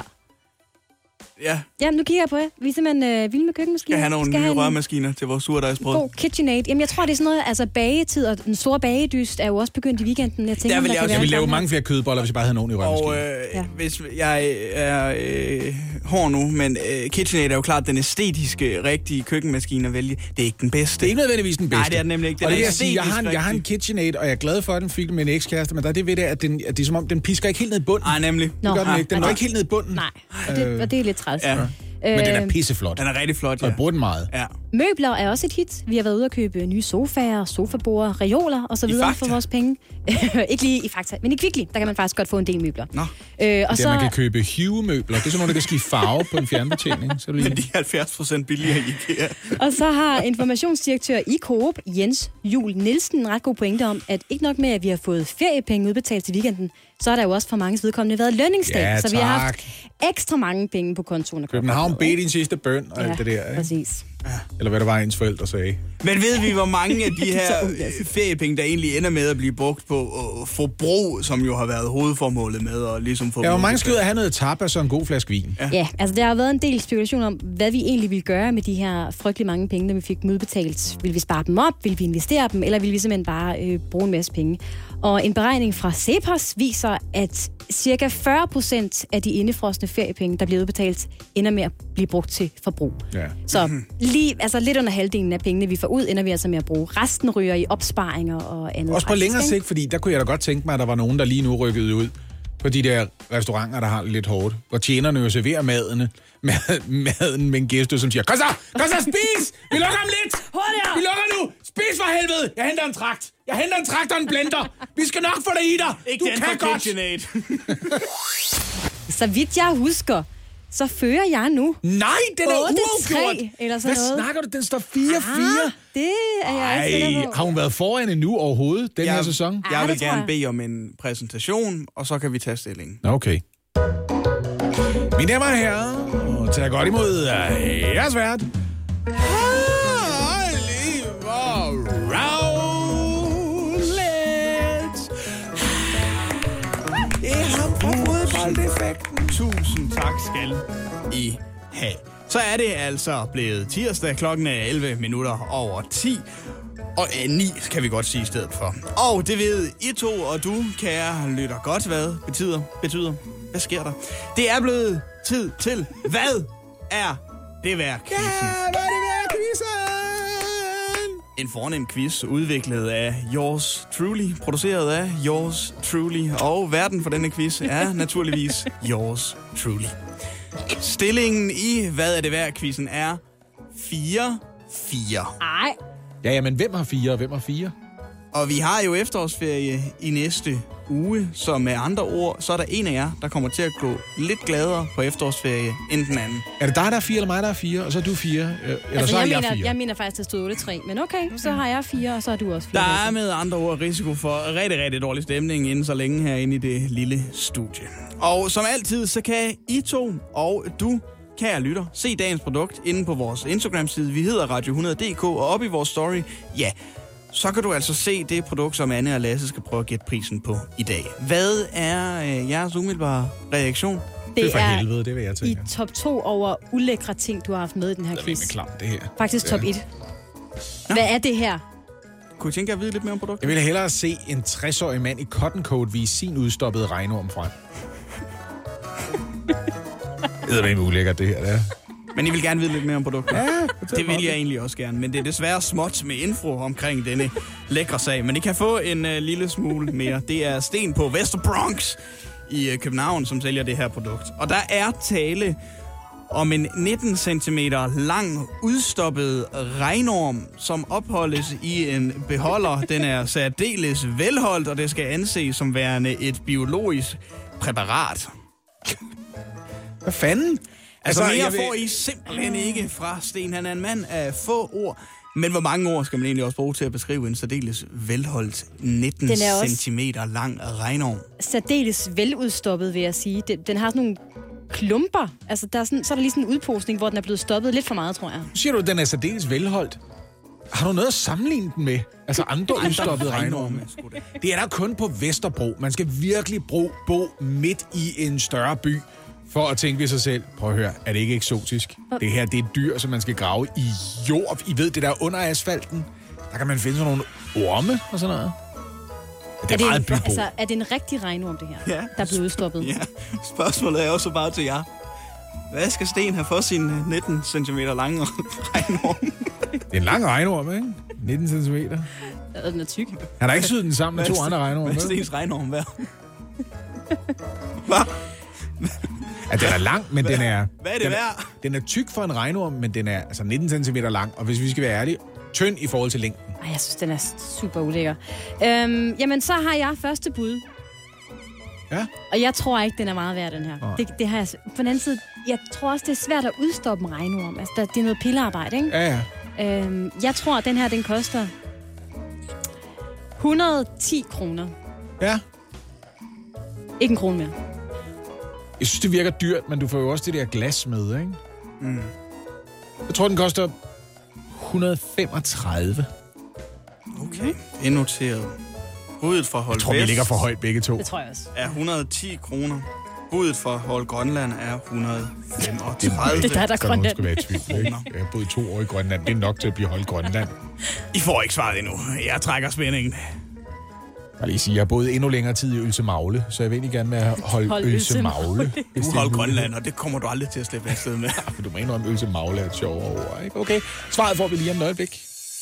Ja, Ja, nu kigger jeg på jer. Vi er simpelthen øh, vilde med køkkenmaskiner. skal have nogle Skal nye have en rørmaskiner til vores surdejsbrød. god KitchenAid. Jamen, jeg tror, det er sådan noget, altså bagetid og den store bagedyst er jo også begyndt i weekenden. Jeg tænker, Der vil om jeg kan også- være Jeg vil en lave gang mange flere kødboller, hvis jeg bare havde nogen i Og rørmaskinen. øh, Ja. ja. hvis jeg er øh, hård nu, men øh, KitchenAid er jo klart den æstetiske, rigtige køkkenmaskine at vælge. Det er ikke den bedste. Det er ikke nødvendigvis den bedste. Nej, det er den nemlig ikke. Den og det er vil jeg sige, jeg har, en, æstetisk jeg har en rigtig. KitchenAid, og jeg er glad for, at den fik med en ekskæreste, men der er det ved det, at, den, at det er som om, den pisker ikke helt ned i bunden. Nej, nemlig. Nå. Det gør den Nej, ikke. Den nej. går ikke helt ned i bunden. Nej, og det, og det er lidt træls. Ja. Men den er Øh, pisseflot. Den er rigtig flot, Og ja. jeg bruger den meget. Ja. Møbler er også et hit. Vi har været ude at købe nye sofaer, sofaborde, reoler og så I videre Fakta? for vores penge. Ikke lige i Fakta, men i Kvickly, der kan man faktisk godt få en del møbler. Nå. Øh, og Det er, man kan købe Hue-møbler. Det er sådan noget, der kan skifte farve på en fjernbetjening. Så er du Men lige... de er halvfjerds procent billigere i IKEA. Og så har informationsdirektør i Coop, Jens Jul Nielsen, en ret god pointe om, at ikke nok med, at vi har fået feriepenge udbetalt til weekenden, så har der jo også for mange vedkommende været lønningsdag. Ja, så vi har haft tak. ekstra mange penge på kontoen. at København komme med, bed din sidste bøn og ikke? alt det der. Ikke? Præcis. Eller hvad det var, ens forældre sagde. Men ved vi, hvor mange af de her Så ung, altså. øh, feriepenge, der egentlig ender med at blive brugt på øh, forbrug, som jo har været hovedformålet med at ligesom få... Ja, hvor mange skal ud at have noget tapas og en god flaske vin? Ja. Ja, altså der har været en del spekulation om, hvad vi egentlig ville gøre med de her frygtelig mange penge, når vi fik dem udbetalt. Vil vi spare dem op? Vil vi investere dem? Eller vil vi simpelthen bare øh, bruge en masse penge? Og en beregning fra Cepos viser, at cirka fyrre procent af de indefrosne feriepenge, der bliver udbetalt, ender med at blive brugt til forbrug. Ja. Så lige, altså lidt under halvdelen af pengene, vi får ud, ender vi altså med at bruge. Resten ryger i opsparinger og andet. Også på faktisk, længere ikke? sigt, fordi der kunne jeg da godt tænke mig, at der var nogen, der lige nu rykkede ud på de der restauranter, der har det lidt hårdt. Hvor tjenerne jo serverer madene, mad, maden med en gæst, som siger, kom så, kom så, spis! Vi lukker om lidt! Hurtigere! Vi lukker nu! Spis for helvede! Jeg henter en trakt! Jeg henter en trakt og en blender! Vi skal nok få dig i dig! Ikke Du den kan fra godt! KitchenAid. Så vidt jeg husker, så fører jeg nu. Nej, den er otte uafgjort! tre eller sådan Hvad noget. snakker du? Den står fire fire. Ah, det er jeg ikke sikker Ej, på. har hun været foran endnu overhovedet, den Jeg- her sæson? Ja, Jeg det vil tror gerne jeg. bede om en præsentation, og så kan vi tage stilling. Okay. Mine damer og herrer, tag godt imod uh, jeres vært. Harley tusind tak skal I have. Så er det altså blevet tirsdag, klokken er elleve minutter over ti. Og øh, ni kan vi godt sige i stedet for. Og det ved I to og du, kære lytter godt, hvad betyder, betyder. Hvad sker der? Det er blevet tid til, hvad er det værd quizzen? Ja, hvad er det værd quizzen? En fornem quiz udviklet af Yours Truly, produceret af Yours Truly. Og verden for denne quiz er naturligvis Yours Truly. Stillingen i hvad er det værd quizzen er fire fire. Ej. Ja, ja, men hvem har fire, og hvem har fire? Og vi har jo efterårsferie i næste uge, så med andre ord, så er der en af jer, der kommer til at gå lidt gladere på efterårsferie end den anden. Er det dig, der er fire, eller mig, der er fire, og så er du fire? øh, Eller Altså, så er jeg, jeg, mener, fire? jeg mener faktisk, at det stod otte tre. Men okay, så har jeg fire, og så har du også fire. Der er med andre ord risiko for rigtig, rigtig dårlig stemning inden så længe herinde i det lille studie. Og som altid, så kan I to og du, kære lytter, se dagens produkt inde på vores Instagram-side. Vi hedder Radio hundrede punktum d k, og oppe i vores story, ja, så kan du altså se det produkt, som Anne og Lasse skal prøve at gætte prisen på i dag. Hvad er øh, jeres umiddelbare reaktion? Det er Det for er helvede, det vil jeg i tænke. top to over ulækre ting, du har haft med i den her Det er quiz. med klam, det her. Faktisk top Ja. et. Hvad er det her? Kunne I tænke jer at vide lidt mere om produktet? Jeg ville hellere se en tres-årig mand i cotton coat vise sin udstoppede regnorm frem. Det er da ulækkert, det her, det er. Men I vil gerne vide lidt mere om produktet? Ja, det vil jeg egentlig også gerne, men det er desværre småt med info omkring denne lækre sag. Men I kan få en uh, lille smule mere. Det er Sten på Vester Bronx i uh, København, som sælger det her produkt. Og der er tale om en nitten centimeter lang, udstoppet regnorm, som opholdes i en beholder. Den er særdeles velholdt, og det skal anses som værende et biologisk præparat. Hvad fanden? Altså, mere jeg vil- får I simpelthen ikke fra Sten. Han er en mand af få ord. Men hvor mange ord skal man egentlig også bruge til at beskrive en særdeles velholdt nitten Den er også- centimeter lang regnorm? Særdeles veludstoppet, vil jeg sige. Den, den har sådan nogle klumper. Altså, der er sådan, så er der lige sådan en udposning, hvor den er blevet stoppet lidt for meget, tror jeg. Nu siger du, at den er særdeles velholdt. Har du noget at sammenligne den med? Altså andre udstoppede regnorme? sgu da. Det er der kun på Vesterbro. Man skal virkelig bo, bo midt i en større by, for at tænke ved sig selv, prøv at høre, er det ikke eksotisk? Det her, det er dyr, som man skal grave i jord. I ved, det der under asfalten, der kan man finde sådan nogle orme og sådan noget. Det er, det meget en, bybo. altså, er det en rigtig regnorm, det her, Ja. der er blevet udstoppet? Ja, spørgsmålet er også bare til jer. Hvad skal Sten have for sin nitten centimeter lange regnorm? Det er en lang regnorm, ikke? nitten centimeter. Ja, den er tyk. Han har ikke syet den sammen med to andre regnorme. Hvad er vel? Stens regnorm værd? Hvad? Ja, den er lang, men den er... Hvad er det den værd? Den er tyk for en regnorm, men den er altså nitten centimeter lang. Og hvis vi skal være ærlige, tynd i forhold til længden. Ej, jeg synes, den er super ulækker. Øhm, jamen, så har jeg første bud. Ja. Og jeg tror ikke, den er meget værd, den her. Nej. Det, det har jeg, på den anden side, jeg tror også, det er svært at udstoppe en regnorm. Altså, der, det er noget pillearbejde, ikke? Ja, ja. Øhm, jeg tror, at den her, den koster et hundrede og ti kroner. Ja. Ikke en krone mere. Jeg synes, det virker dyrt, men du får jo også det der glas med, ikke? Mm. Jeg tror, den koster et hundrede og femogtredive. Okay, indnoteret. Budet fra Hold Jeg tror, vi Vest ligger for højt begge to. Det tror jeg også. er et hundrede og ti kroner. Budet fra Hold Grønland er et hundrede og femogtredive. Det er der, der er Så nogen Grønland. skulle være i tvivl, ikke? Jeg har boet to år i Grønland. Det er nok til at blive holdt Grønland. I får ikke svaret endnu. Jeg trækker spændingen. Jeg vil lige sige, jeg har boet endnu længere tid i Ølse Magle, så jeg vil egentlig gerne med at holde Hold Ølse Ølse Magle. Magle. hvis Du det er holder muligt. Grønland, og det kommer du aldrig til at slippe afsted med. For du mener, om Ølse Magle er et sjovere ord, ikke? Okay, svaret får vi lige om et øjeblik.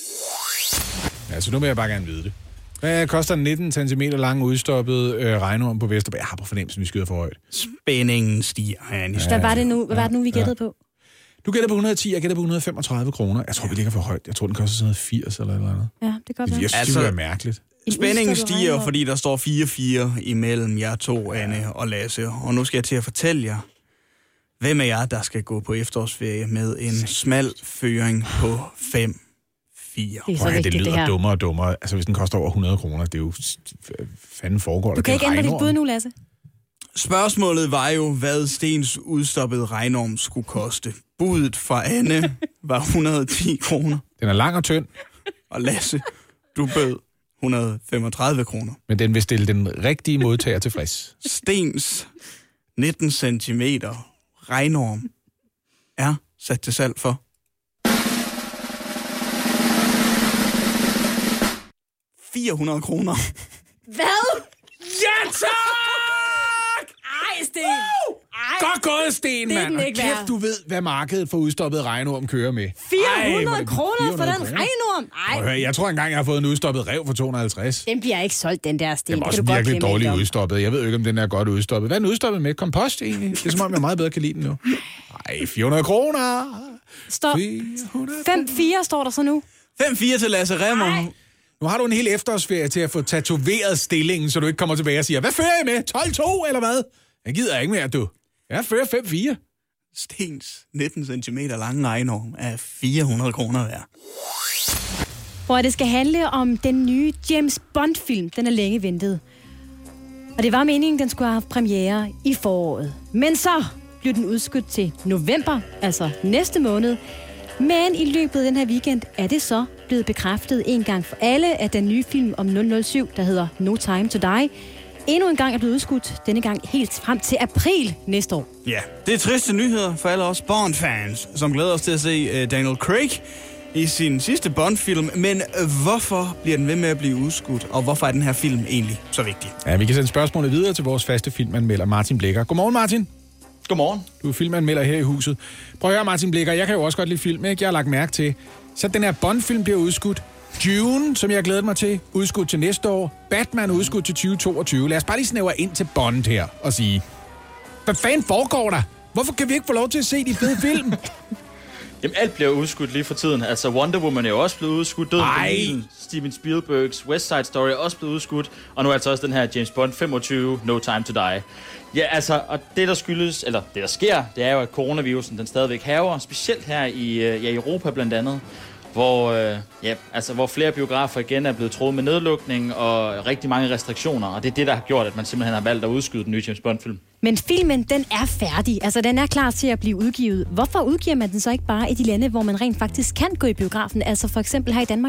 Ja, så nu vil jeg bare gerne vide det. Hvad koster en nitten centimeter lang udstoppet øh, regnorm på Vesterberg? Jeg har på fornemmelsen, vi skyder for højt. Spændingen stiger, Anis. Hvad var det nu, hvad var det nu vi gættede på? Du gætter på et hundrede og ti, jeg gætter på et hundrede og femogtredive kroner. Jeg tror, vi ligger for højt. Jeg tror, den koster sådan noget firs eller et eller andet. Ja, det kan godt Jeg være. synes, Altså- det ville være mærkeligt. En Spændingen udstoppet stiger, regnorm. fordi der står fire fire imellem jer to, Anne og Lasse. Og nu skal jeg til at fortælle jer, hvem af jer, der skal gå på efterårsferie med en smal føring på fem fire. Det er så Prøv at høre, det vigtigt, det lyder her. dummere og dummere. Altså, hvis den koster over hundrede kroner, det er jo... Fanden foregår der. Du kan Det er ikke ændre dit regnorm. bud nu, Lasse. Spørgsmålet var jo, hvad Stens udstoppede regnorm skulle koste. Budet fra Anne var et hundrede og ti kroner, Den er lang og tynd, og Lasse, du bød et hundrede og femogtredive kroner. men den vil stille den rigtige modtager tilfreds. Stens nitten centimeter regnorm er sat til salg for? fire hundrede kroner. Hvad? Ja, tak! Ej, Sten. Ej. Godt gået, Sten, Det er mand. den Og ikke kæft, værd. du ved, hvad markedet for udstoppet regnorm kører med. fire hundrede Ej, hvor- kroner for fire hundrede den kroner. regnorm? Prøv at Ej, høre, jeg tror engang, jeg har fået en udstoppet rev for to hundrede og halvtreds. den bliver ikke solgt, den der, Sten. Den er Det også kan du godt virkelig glemme dårligt helt om. udstoppet. Jeg ved jo ikke, om den er godt udstoppet. Hvad er den udstoppet med? Kompost, egentlig? Det er som om, jeg meget bedre kan lide den nu. Ej, fire hundrede kroner. Står fire hundrede fem fire står der så nu. fem fire til Lasse Remmer. Nu har du en hel efterårsferie til at få tatoveret stillingen, så du ikke kommer tilbage og siger, hvad fører jeg med? tolv to eller hvad? Jeg gider ikke mere, du. Jeg fører fem fire. Stens nitten centimeter lange regnorm er fire hundrede kroner værd. Hvor det skal handle om den nye James Bond-film. Den er længe ventet. Og det var meningen, den skulle have haft premiere i foråret. Men så blev den udskudt til november, altså næste måned. Men i løbet af den her weekend er det så blevet bekræftet en gang for alle, at den nye film om nul nul syv, der hedder No Time to Die, endnu en gang er blevet udskudt, denne gang helt frem til april næste år. Ja, det er triste nyheder for alle os Bond-fans, som glæder os til at se uh, Daniel Craig i sin sidste Bond-film. Men uh, hvorfor bliver den ved med at blive udskudt, og hvorfor er den her film egentlig så vigtig? Ja, vi kan sende spørgsmålet videre til vores faste filmanmelder, Martin Blikker. Godmorgen, Martin. Godmorgen. Du er filmanmelder her i huset. Prøv at høre, Martin Blikker, jeg kan jo også godt lide film, ikke? Jeg har lagt mærke til. Så den her Bond-film bliver udskudt. Dune, som jeg glæder mig til, udskudt til næste år. Batman udskudt til tyve toogtyve. Lad os bare lige snævre ind til Bond her og sige, hvad fanden foregår der? Hvorfor kan vi ikke få lov til at se de fede film? Jamen, alt bliver udskudt lige for tiden. Altså, Wonder Woman er jo også blevet udskudt. Døden på Nilen, Steven Spielbergs West Side Story er også blevet udskudt. Og nu er altså også den her James Bond femogtyve, No Time to Die. Ja, altså, og det der skyldes, eller det der sker, det er jo, at coronavirusen den stadigvæk hærger. Specielt her i ja, Europa blandt andet. Hvor, øh, ja, altså, hvor flere biografer igen er blevet troet med nedlukning og rigtig mange restriktioner. Og det er det, der har gjort, at man simpelthen har valgt at udskyde den nye James Bond-film. Men filmen, den er færdig. Altså, den er klar til at blive udgivet. Hvorfor udgiver man den så ikke bare i de lande, hvor man rent faktisk kan gå i biografen? Altså for eksempel her i Danmark?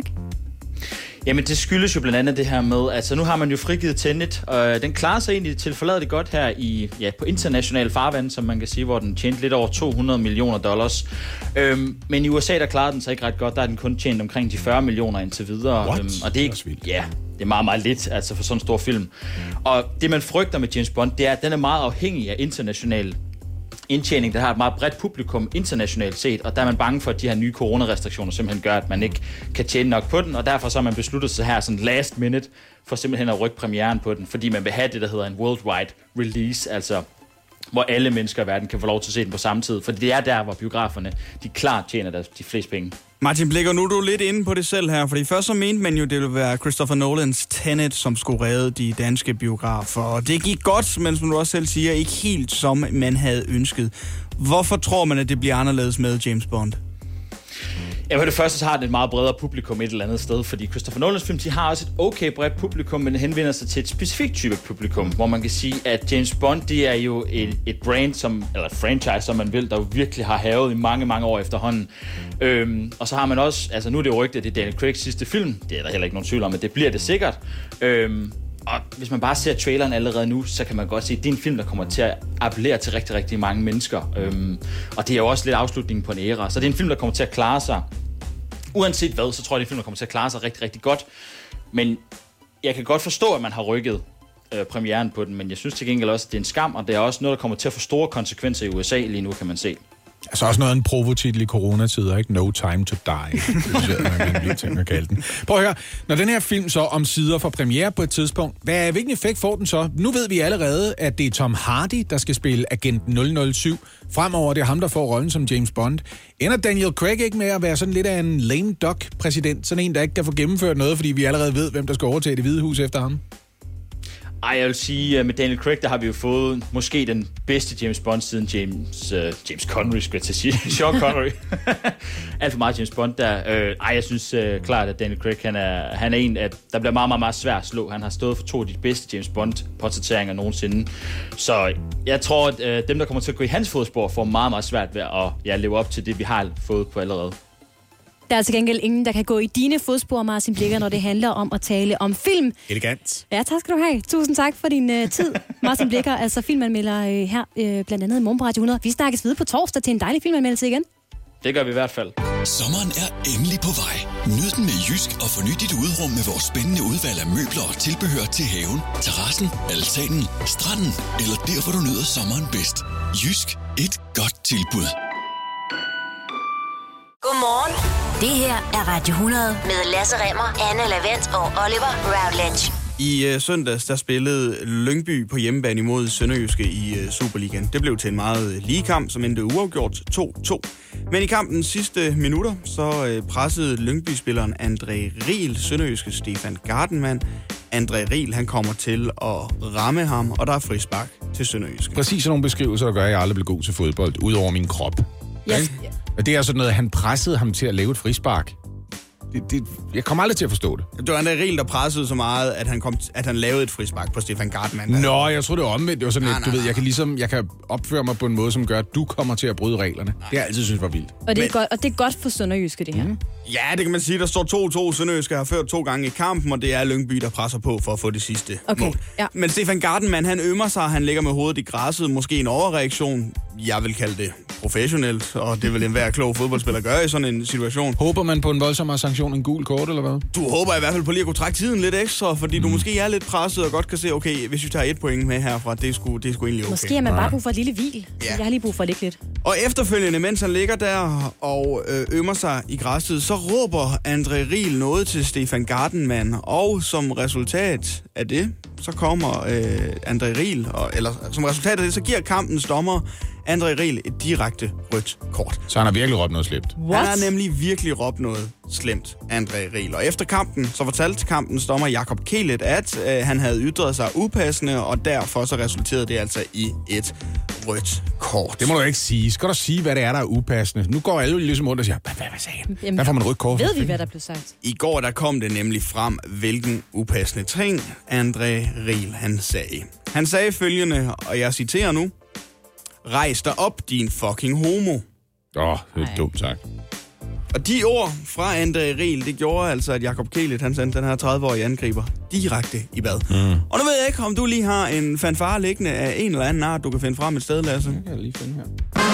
Jamen, det skyldes jo blandt andet det her med, altså nu har man jo frigivet Tenet, og den klarer sig egentlig til forladet godt her i, ja, på international farvand, som man kan sige, hvor den tjente lidt over to hundrede millioner dollars. Øhm, men i U S A, der klarer den sig ikke ret godt, der har den kun tjent omkring de fyrre millioner indtil videre. What? Øhm, og det er ikke, ja, det er meget, meget lidt, altså for sådan en stor film. Mm. Og det, man frygter med James Bond, det er, at den er meget afhængig af international indtjening, der har et meget bredt publikum internationalt set, og der er man bange for, at de her nye coronarestriktioner simpelthen gør, at man ikke kan tjene nok på den, og derfor så har man besluttet sig her sådan last minute for simpelthen at rykke premieren på den, fordi man vil have det, der hedder en worldwide release, altså hvor alle mennesker i verden kan få lov til at se den på samme tid, for det er der, hvor biograferne de klart tjener deres, de fleste penge. Martin Blikker, nu er du lidt inde på det selv her, fordi først så mente man jo, det ville være Christopher Nolans Tenet, som skulle redde de danske biografer. Og det gik godt, men som du også selv siger, ikke helt som man havde ønsket. Hvorfor tror man, at det bliver anderledes med James Bond? Ja, for det første så har det et meget bredere publikum et eller andet sted, fordi Christopher Nolans film, de har også et okay bredt publikum, men det henvender sig til et specifikt type publikum, hvor man kan sige, at James Bond, det er jo et, et brand, som, eller et franchise, som man vil, der jo virkelig har havet i mange, mange år efterhånden. Øhm, og så har man også, altså nu er det jo rygtet, at det er Daniel Craigs sidste film, det er der heller ikke nogen tvivl om, at det bliver det sikkert. Øhm, og hvis man bare ser traileren allerede nu, så kan man godt se, at det er en film, der kommer til at appellere til rigtig, rigtig mange mennesker. Øhm, og det er jo også lidt afslutningen på en æra. Så det er en film, der kommer til at klare sig. Uanset hvad, så tror jeg, det er en film, der kommer til at klare sig rigtig, rigtig godt. Men jeg kan godt forstå, at man har rykket øh, premieren på den, men jeg synes til gengæld også, at det er en skam, og det er også noget, der kommer til at få store konsekvenser i U S A lige nu, kan man se. Altså også noget af en provotitel i coronatider, ikke? No Time to Die. Det synes jeg, man kan blive tænkt at kalde den. Prøv at høre, når den her film så om sider får premiere på et tidspunkt, hvad, hvilken effekt får den så? Nu ved vi allerede, at det er Tom Hardy, der skal spille agent nul nul syv. Fremover det er ham, der får rollen som James Bond. Ender Daniel Craig ikke med at være sådan lidt af en lame duck-præsident? Sådan en, der ikke kan få gennemført noget, fordi vi allerede ved, hvem der skal overtage Det Hvide Hus efter ham? Ej, jeg vil sige, at med Daniel Craig, der har vi jo fået måske den bedste James Bond siden James, uh, James Connery, skal jeg til at sige. Sean Connery. Alt for meget James Bond der. Uh, ej, jeg synes uh, klart, at Daniel Craig, han er, han er en, at der bliver meget, meget, meget svært at slå. Han har stået for to af de bedste James Bond-portrætteringer nogensinde. Så jeg tror, at uh, dem, der kommer til at gå i hans fodspor, får meget, meget svært ved at ja, leve op til det, vi har fået på allerede. Der er til gengæld ingen, der kan gå i dine fodspor, Martin Blikker, når det handler om at tale om film. Elegant. Ja, tak skal du have. Tusind tak for din uh, tid, Martin Blikker, altså filmanmelder uh, her, uh, blandt andet i Morgen på Radio hundrede. Vi snakkes videre på torsdag til en dejlig filmanmeldelse igen. Det gør vi i hvert fald. Sommeren er endelig på vej. Nyd den med Jysk og forny dit uderum med vores spændende udvalg af møbler og tilbehør til haven, terrassen, altanen, stranden eller der, hvor du nyder sommeren bedst. Jysk. Et godt tilbud. Godmorgen. Det her er Radio hundrede med Lasse Remmer, Anne Lavent og Oliver Routledge. I øh, søndags, der spillede Lyngby på hjemmebane imod Sønderjyske i øh, Superligaen. Det blev til en meget lige kamp, som endte uafgjort to to. Men i kampens sidste minutter, så øh, pressede Lyngby-spilleren André Riel Sønderjyske Stefan Gardenman. André Riel, han kommer til at ramme ham, og der er frispark til Sønderjyske. Præcis sådan nogle beskrivelser, der gør, at jeg aldrig blev god til fodbold, ud over min krop. Ja. Ikke? Og det er sådan noget, han pressede ham til at lave et frispark. Det, det, jeg kommer aldrig til at forstå det. Det var André Riel, der pressede så meget, at han, kom, at han lavede et frispark på Stefan Gardenman. Nå, jeg tror det var omvendt. Det var sådan nej, lidt, du nej, ved, jeg kan ligesom, jeg kan opføre mig på en måde, som gør, at du kommer til at bryde reglerne. Nej. Det har jeg altid synes var vildt. Og det er, Men... godt, og det er godt for Sønderjyske, det her. Mm. Ja, det kan man sige. Der står to to. Sønderjyske har ført to gange i kampen, og det er Lyngby, der presser på for at få det sidste okay. mål. Ja. Men Stefan Gardenman, han ømmer sig, han ligger med hovedet i græsset. Måske en overreaktion. Jeg vil kalde det professionelt, og det vil enhver klog fodboldspiller gøre i sådan en situation. Håber man på en voldsommere sanktion, en gul kort, eller hvad? Du håber i hvert fald på lige at kunne trække tiden lidt ekstra, fordi mm. du måske er lidt presset og godt kan se, okay, hvis vi tager et point med herfra, det er sgu, det er sgu egentlig okay. Måske er man bare brug for et lille hvil. Ja. Jeg har lige brug for at ligge lidt. Og efterfølgende, mens han ligger der og øh, ømmer sig i græsset, så råber André Riel noget til Stefan Gardenman, og som resultat af det, så kommer øh, André Riel, og, eller som resultat af det, så giver kampens dommer André Riel et direkte rødt kort. Så han har virkelig råbt noget slemt. What? Han har nemlig virkelig råbt noget slemt, André Riel. Og efter kampen, så fortalte kampens dommer Jakob Kielet, at øh, han havde ytret sig upassende, og derfor så resulterede det altså i et rødt kort. Det må du ikke sige. Skal du sige, hvad det er, der er upassende? Nu går alle ligesom rundt og siger, hvad, hvad, hvad sagde han? Hvad får man rødt kort? Ved vi, hvad der blev sagt? I går, der kom det nemlig frem, hvilken upassende ting André Riel han sagde. Han sagde følgende, og jeg citerer nu: "Rejs dig op, din fucking homo." Åh, oh, det er dumt sagt. Og de ord fra André Riel, det gjorde altså, at Jakob Kielet, han sendte den her tredive-årige angriber direkte i bad. Mm. Og nu ved jeg ikke, om du lige har en fanfare liggende af en eller anden art, du kan finde frem et sted, Lasse. Det kan jeg lige finde her.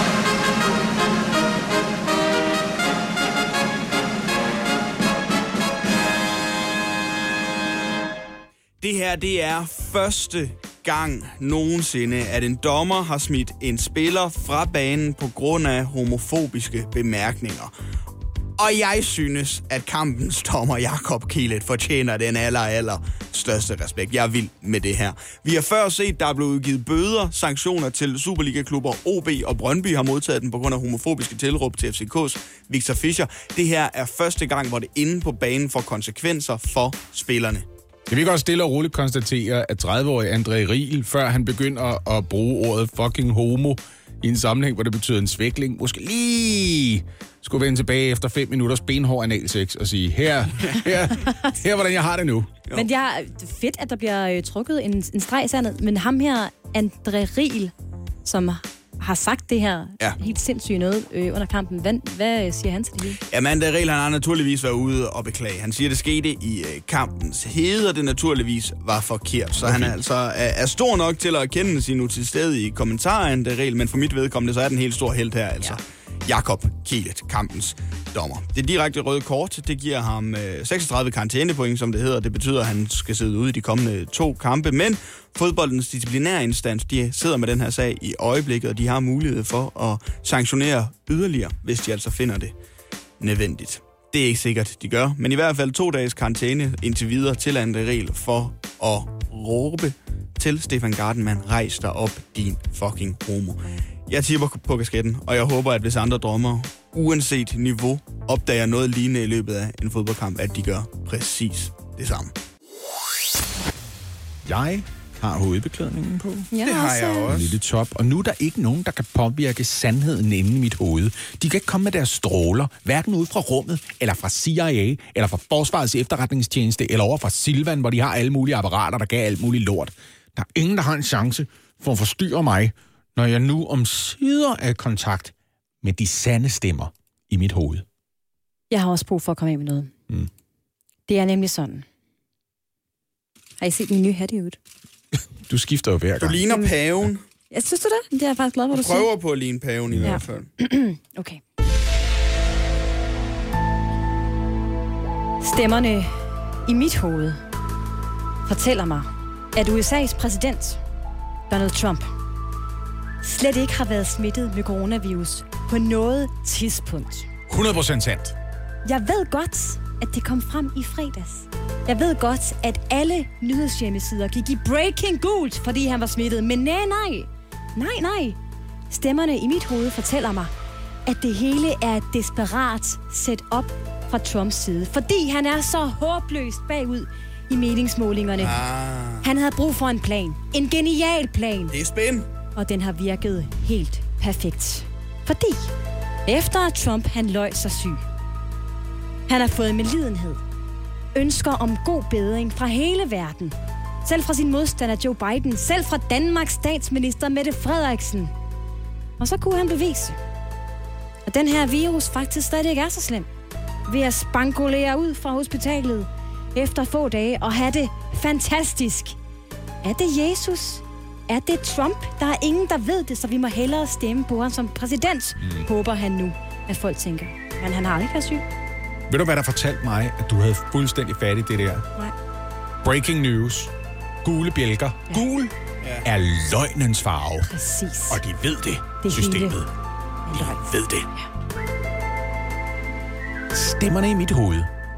Det her, det er første gang nogensinde, at en dommer har smidt en spiller fra banen på grund af homofobiske bemærkninger. Og jeg synes, at kampens dommer Jakob Kielet fortjener den aller, aller største respekt. Jeg er vild med det her. Vi har før set, der er blevet udgivet bøder, sanktioner til Superliga-klubber. O B og Brøndby har modtaget den på grund af homofobiske tilråb til F C K's Victor Fischer. Det her er første gang, hvor det inde på banen får konsekvenser for spillerne. Kan vi godt stille og roligt konstatere, at tredive-årige André Riel, før han begynder at bruge ordet fucking homo i en sammenhæng, hvor det betyder en svækling, måske lige skulle vende tilbage efter fem minutters benhård analsex og sige, her, her, her, hvordan jeg har det nu. Jo. Men det er fedt, at der bliver trukket en, en streg i sandet, men ham her, André Riel, som har sagt det her ja. helt sindssygt noget øh, under kampen. Hvad, hvad siger han til det hele? Jamen, André Riel, han har naturligvis været ude og beklage. Han siger, at det skete i øh, kampens hede, og det naturligvis var forkert. Så okay. han er altså er, er stor nok til at erkende sin utilstedige kommentarer, André Riel, men for mit vedkommende, så er den helt stor held her, altså. Ja. Jakob Kielet, kampens dommer. Det direkte røde kort, det giver ham øh, seksogtredive karantænepoint, som det hedder. Det betyder, at han skal sidde ude i de kommende to kampe. Men fodboldens disciplinære instans, de sidder med den her sag i øjeblikket, og de har mulighed for at sanktionere yderligere, hvis de altså finder det nødvendigt. Det er ikke sikkert, de gør, men i hvert fald to dages karantæne indtil videre til André Riel for at råbe til Stefan Gardenman, rejs dig op, din fucking homo. Jeg tipper på kasketten, og jeg håber, at hvis andre drømmer, uanset niveau, opdager noget lignende i løbet af en fodboldkamp, at de gør præcis det samme. Jeg har hovedbeklædningen på. Ja, det har jeg også. En lille top. Og nu er der ikke nogen, der kan påvirke sandheden inde i mit hoved. De kan ikke komme med deres stråler, hverken ud fra rummet, eller fra C I A, eller fra Forsvarets efterretningstjeneste, eller over fra Silvan, hvor de har alle mulige apparater, der gav alt muligt lort. Der er ingen, der har en chance for at forstyrre mig, når jeg nu omsider er i kontakt med de sande stemmer i mit hoved. Jeg har også brug for at komme af med noget. Mm. Det er nemlig sådan. Har I set min nye hat i øvrigt? Du skifter jo hver gang. Du ligner paven. Jeg synes du det? Det er jeg faktisk glad for, Du du siger. prøver på at ligne paven i Ja. hvert fald. Okay. Stemmerne i mit hoved fortæller mig, at U S A's præsident, Donald Trump, slet ikke har været smittet med coronavirus på noget tidspunkt. hundrede procent sandt. Jeg ved godt, at det kom frem i fredags. Jeg ved godt, at alle nyhedshjemmesider gik i breaking gult, fordi han var smittet. Men nej, nej. Nej, nej. Stemmerne i mit hoved fortæller mig, at det hele er et desperat setup fra Trumps side. Fordi han er så håbløst bagud i meningsmålingerne. Ah, Han havde brug for en plan. En genial plan. det er spændende. Og den har virket helt perfekt. Fordi efter at Trump han løj sig syg, han har fået medlidenhed, ønsker om god bedring fra hele verden. Selv fra sin modstander Joe Biden, selv fra Danmarks statsminister Mette Frederiksen. Og så kunne han bevise, at den her virus faktisk stadig ikke er så slem. Ved at spankulere ud fra hospitalet efter få dage og have det fantastisk. Er det Jesus? Er det Trump? Der er ingen, der ved det, så vi må hellere stemme på ham som præsident, mm. håber han nu, at folk tænker. Men han har ikke været syg. Ved du, hvad der fortalte mig, at du havde fuldstændig fat i det der? Nej. Breaking news. Gule bjælker. Ja. Gul ja. er løgnens farve. Præcis. Og de ved det, Det systemet. hele. De ved det. Stemmerne i mit hoved.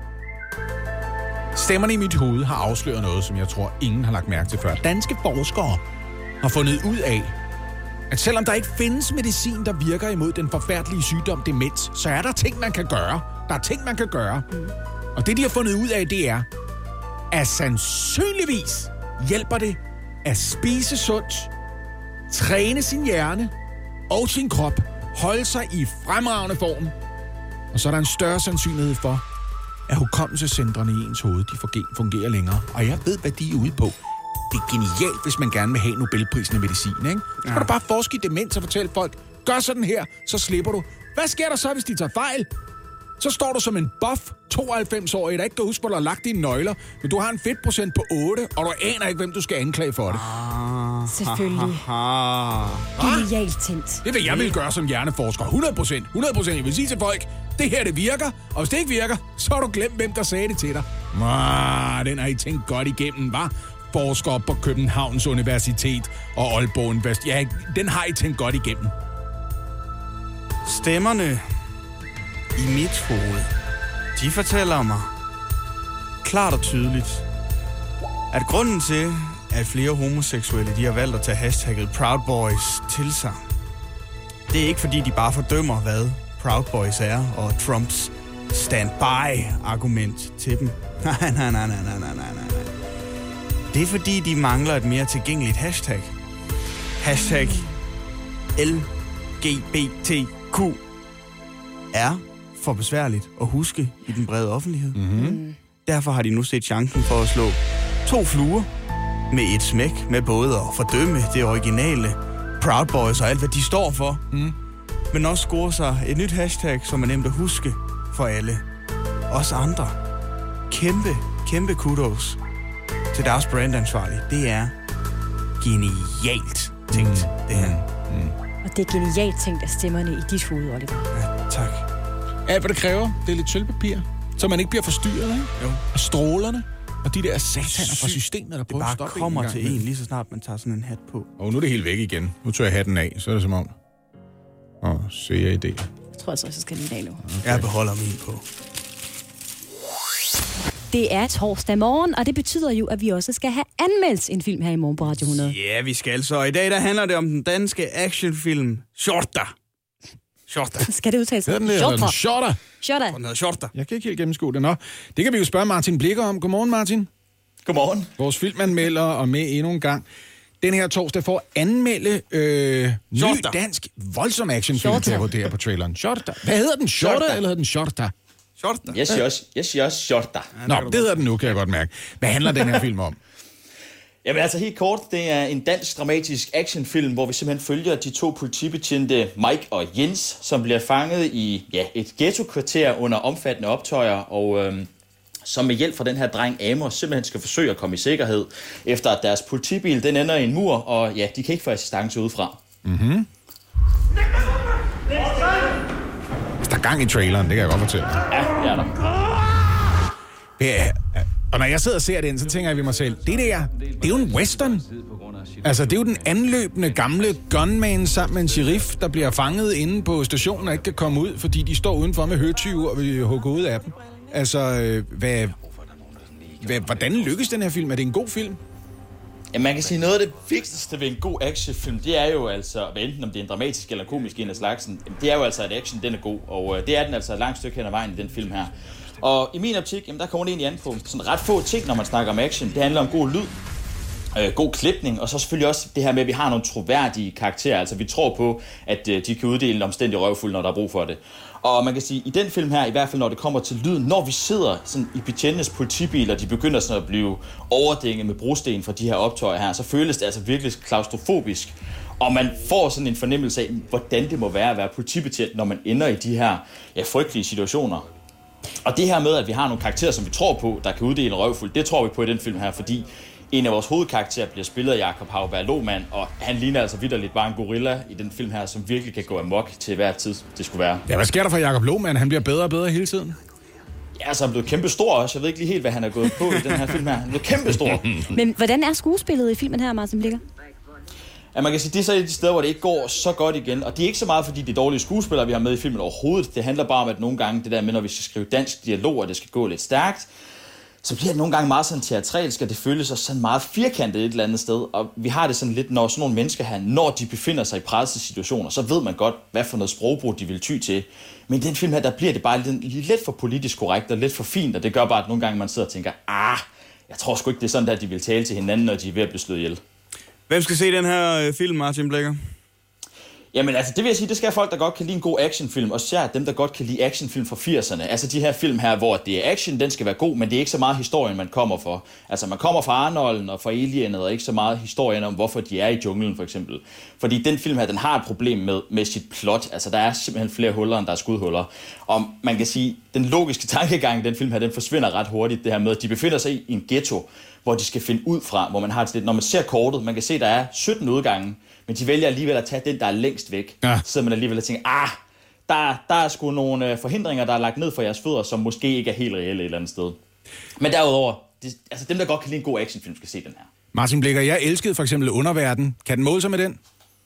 Stemmerne i mit hoved har afsløret noget, som jeg tror, ingen har lagt mærke til før. Danske forskere har fundet ud af, at selvom der ikke findes medicin, der virker imod den forfærdelige sygdom demens, så er der ting, man kan gøre. Der er ting, man kan gøre. Mm. Og det, de har fundet ud af, det er, at sandsynligvis hjælper det at spise sundt, træne sin hjerne og sin krop, holde sig i fremragende form, og så er der en større sandsynlighed for, at hukommelsescentrene i ens hoved, de fungerer længere. Og jeg ved, hvad de er ude på. Det er genialt, hvis man gerne vil have Nobelprisen i medicin, ikke? Så kan du bare forske i demens og fortælle folk, gør sådan her, så slipper du. Hvad sker der så, hvis de tager fejl? Så står du som en buff tooghalvfems-årig, der ikke kan huske, hvor du har lagt dine nøgler, men du har en fedtprocent på otte, og du aner ikke, hvem du skal anklage for det. Ah, Selvfølgelig. ah. Genialt tænkt. Det vil jeg vil gøre som hjerneforsker. hundrede procent. hundrede procent. Jeg vil sige til folk, det her det virker, og hvis det ikke virker, så har du glemt, hvem der sagde det til dig. Ah, den har I tænkt godt igennem, hva'? Forskere på Københavns Universitet og Aalborg Universitet. Ja, den har I tænkt godt igennem. Stemmerne i mit hoved, de fortæller mig klart og tydeligt, at grunden til, at flere homoseksuelle de har valgt at tage hashtagget Proud Boys til sig, det er ikke fordi, de bare fordømmer, hvad Proud Boys er, og Trumps standby-argument til dem. Nej, nej, nej, nej, nej, nej, nej, nej. Det er fordi, de mangler et mere tilgængeligt hashtag. Hashtag L G B T Q er for besværligt at huske i den brede offentlighed. Mm-hmm. Derfor har de nu set chancen for at slå to fluer med et smæk, med både at fordømme det originale Proud Boys og alt, hvad de står for, mm. men også score sig et nyt hashtag, som er nemt at huske for alle. Os andre. Kæmpe, kæmpe kudos til deres brandansvarlige. Det er genialt tænkt, mm. det her. Mm. Og det er genialt tænkt af stemmerne i dit hoved, Oliver. Ja, tak. Alt, hvad det kræver, det er lidt sølvpapir, så man ikke bliver forstyrret, ikke? Jo. Og strålerne, og de der sataner fra systemet, der Det prøver at bare stoppe kommer en til en, lige så snart man tager sådan en hat på. Og nu er det helt væk igen. Nu tager jeg hatten af, så er det som om... Åh, oh, ser jeg idéer. Jeg tror altså, jeg skal lige af nu. Okay. Jeg beholder min på. Det er torsdag morgen, og det betyder jo, at vi også skal have anmeldt en film her i morgen på Radio hundrede. Ja, vi skal så. I dag der handler det om den danske actionfilm Shorta. Shorta. Skal det udtales? Hedder den det? Hedder den Shorta? Shorta. Den hedder Shorta. Jeg kan ikke helt gennemskue det. Nå, det kan vi jo spørge Martin Blikker om. Godmorgen, Martin. Godmorgen. Vores filmanmelder og med endnu en gang. Den her torsdag får anmelde øh, ny Shorta. dansk voldsom actionfilm, Shorta. kan jeg vurdere på traileren. Shorta. Hvad hedder den? Shorta, Shorta. eller hedder den Shorta? Shorta. Jeg siger også, jeg siger også Shorta. Nå, det hedder den nu, kan jeg godt mærke. Hvad handler den her film om? Jamen altså helt kort, det er en dansk dramatisk actionfilm, hvor vi simpelthen følger de to politibetjente Mike og Jens, som bliver fanget i ja, et ghettokvarter under omfattende optøjer, og øhm, som med hjælp fra den her dreng Amos simpelthen skal forsøge at komme i sikkerhed, efter at deres politibil den ender i en mur, og ja, de kan ikke få assistance udefra. Mhm. Hvis der er gang i traileren, det kan jeg godt fortælle. Ja, det er der. Ja, og når jeg sidder og ser den, så tænker jeg ved mig selv, det der, det er jo en western. Altså, det er jo den anløbende gamle gunman sammen med en sheriff, der bliver fanget inde på stationen og ikke kan komme ud, fordi de står udenfor med høtyve og vil hugge ud af dem. Altså, hvad, hvad, hvordan lykkes den her film? Er det en god film? Ja, man kan sige, noget af det vigtigste ved en god actionfilm, det er jo altså, enten om det er en dramatisk eller komisk en af slagsen, det er jo altså, at action den er god, og øh, det er den altså et langt stykke hen ad vejen i den film her. Og i min optik, jamen, der kommer det egentlig an på sådan ret få ting, når man snakker om action. Det handler om god lyd, øh, god klipning, og så selvfølgelig også det her med, at vi har nogle troværdige karakterer. Altså, vi tror på, at øh, de kan uddele en omstændig røvfuld, når der er brug for det. Og man kan sige, i den film her, i hvert fald når det kommer til lyden, når vi sidder sådan i betjentenes politibiler, og de begynder sådan at blive overdænget med brosten fra de her optøjer her, så føles det altså virkelig klaustrofobisk. Og man får sådan en fornemmelse af, hvordan det må være at være politibetjent, når man ender i de her ja, frygtelige situationer. Og det her med, at vi har nogle karakterer, som vi tror på, der kan uddele en røvfuld, det tror vi på i den film her, fordi en af vores hovedkarakterer bliver spillet af Jakob Hauberg Lohmann, og han ligner altså vitterligt bare en gorilla i den film her, som virkelig kan gå amok til hver tid, det skulle være. Ja, hvad sker der for Jakob Lohmann? Han bliver bedre og bedre hele tiden. Ja, altså han er blevet kæmpe stor også. Jeg ved ikke lige helt, hvad han er gået på i den her film her. Han er blevet kæmpe stor. Men hvordan er skuespillet i filmen her, Martin Blikker? Ja, man kan sige, det er så et af de steder, hvor det ikke går så godt igen. Og det er ikke så meget, fordi det er dårlige skuespillere, vi har med i filmen overhovedet. Det handler bare om, at nogle gange det der med, når vi skal skrive dansk dialog, og det skal gå lidt stærkt, så bliver det nogle gange meget sådan teatralsk, og det føles også sådan meget firkantet et eller andet sted. Og vi har det sådan lidt, når sådan nogle mennesker her, når de befinder sig i pressede situationer, så ved man godt, hvad for noget sprogbrug de vil ty til. Men i den film her, der bliver det bare lidt, lidt for politisk korrekt og lidt for fint, og det gør bare, at nogle gange man sidder og tænker, ah, jeg tror sgu ikke, det er sådan, at de vil tale til hinanden, når de er ved at blive slået ihjel. Hvem skal se den her film, Martin Blikker? Jamen altså, det vil jeg sige, det skal folk, der godt kan lide en god actionfilm, og især dem, der godt kan lide actionfilm fra firserne. Altså de her film her, hvor det er action, den skal være god, men det er ikke så meget historien, man kommer for. Altså man kommer fra Arnolden og fra Alienet, og ikke så meget historien om, hvorfor de er i junglen for eksempel. Fordi den film her, den har et problem med, med sit plot. Altså der er simpelthen flere huller, end der er skudhuller. Og man kan sige, den logiske tankegang i den film her, den forsvinder ret hurtigt. Det her med, at de befinder sig i en ghetto, hvor de skal finde ud fra, hvor man har det. Når man ser kortet, man kan se, at der er sytten udgange, men de vælger alligevel at tage den, der er længst væk. Ja. Så man alligevel tænker, ah, der, der er sgu nogle øh, forhindringer, der er lagt ned for jeres fødder, som måske ikke er helt reelle et eller andet sted. Men derudover, det, altså dem, der godt kan lide en god actionfilm, skal se den her. Martin Blikker, jeg elskede for eksempel Underverden. Kan den måle sig med den?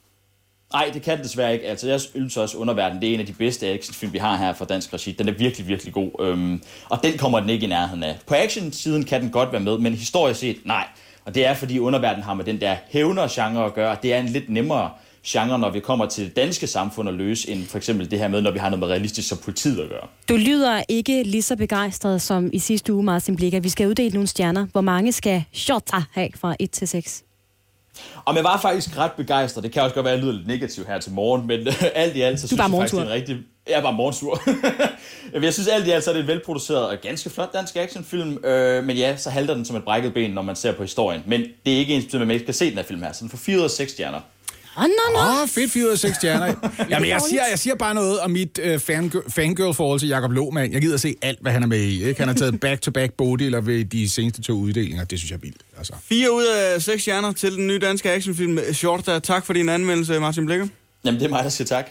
Nej, det kan det desværre ikke. Altså, jeg synes også, Underverden, det er en af de bedste actionfilm, vi har her fra dansk regi. Den er virkelig, virkelig god. Øhm, og den kommer den ikke i nærheden af. På action-siden kan den godt være med, men historisk set, nej. Og det er, fordi Underverden har med den der hævner-genre at gøre. Det er en lidt nemmere genre, når vi kommer til det danske samfund at løse, end for eksempel det her med, når vi har noget med realistisk som politiet at gøre. Du lyder ikke lige så begejstret som i sidste uge, Martin Blikker. Vi skal uddele nogle stjerner. Hvor mange skal Shota have fra et til seks? Og jeg var faktisk ret begejstret. Det kan også godt være, at jeg lyder lidt negativ her til morgen, men alt i alt, så synes jeg faktisk, det er en rigtig... Jeg er bare morgensur. Jeg synes alt i alt, så er det en velproduceret og ganske flot dansk actionfilm. Øh, men ja, så halter den som et brækket ben, når man ser på historien. Men det er ikke ens, at man ikke kan se den her film her. Så den får fire ud af seks stjerner. Åh, oh, no, no. oh, fedt, fire ud af seks stjerner. Jamen, jeg siger, jeg siger bare noget om mit uh, fangirl, fangirl-forhold til Jakob Lohmann. Jeg gider at se alt, hvad han er med i. Ikke? Han har taget back-to-back bodeler ved de seneste to uddelinger. Det synes jeg er vildt. Altså. Fire ud af seks stjerner til den nye danske actionfilm Shorta. Tak for din anmeldelse, Martin Blikker. Jamen, det er mig, der siger tak.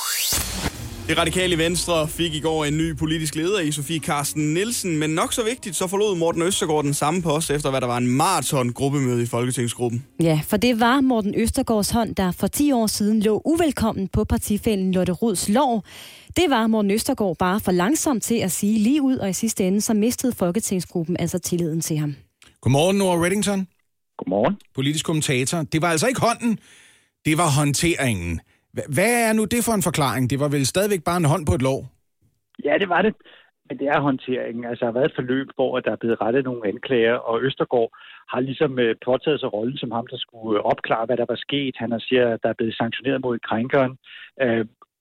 Det radikale Venstre fik i går en ny politisk leder i Sofie Carsten Nielsen, men nok så vigtigt, så forlod Morten Østergaard den samme post, efter hvad der var en maraton-gruppemøde i Folketingsgruppen. Ja, for det var Morten Østergaards hånd, der for ti år siden lå uvelkommen på partifællen Lotte Rods lår. Det var Morten Østergaard bare for langsomt til at sige lige ud, og i sidste ende så mistede Folketingsgruppen altså tilliden til ham. Godmorgen, Nora Reddington. Godmorgen. Politisk kommentator. Det var altså ikke hånden, det var håndteringen. Hvad er nu det for en forklaring? Det var vel stadigvæk bare en hånd på et lår? Ja, det var det. Men det er håndteringen. Altså, der har været et forløb, hvor der er blevet rettet nogle anklager, og Østergaard har ligesom påtaget sig rollen som ham, der skulle opklare, hvad der var sket. Han har siger, at der er blevet sanktioneret mod krænkeren.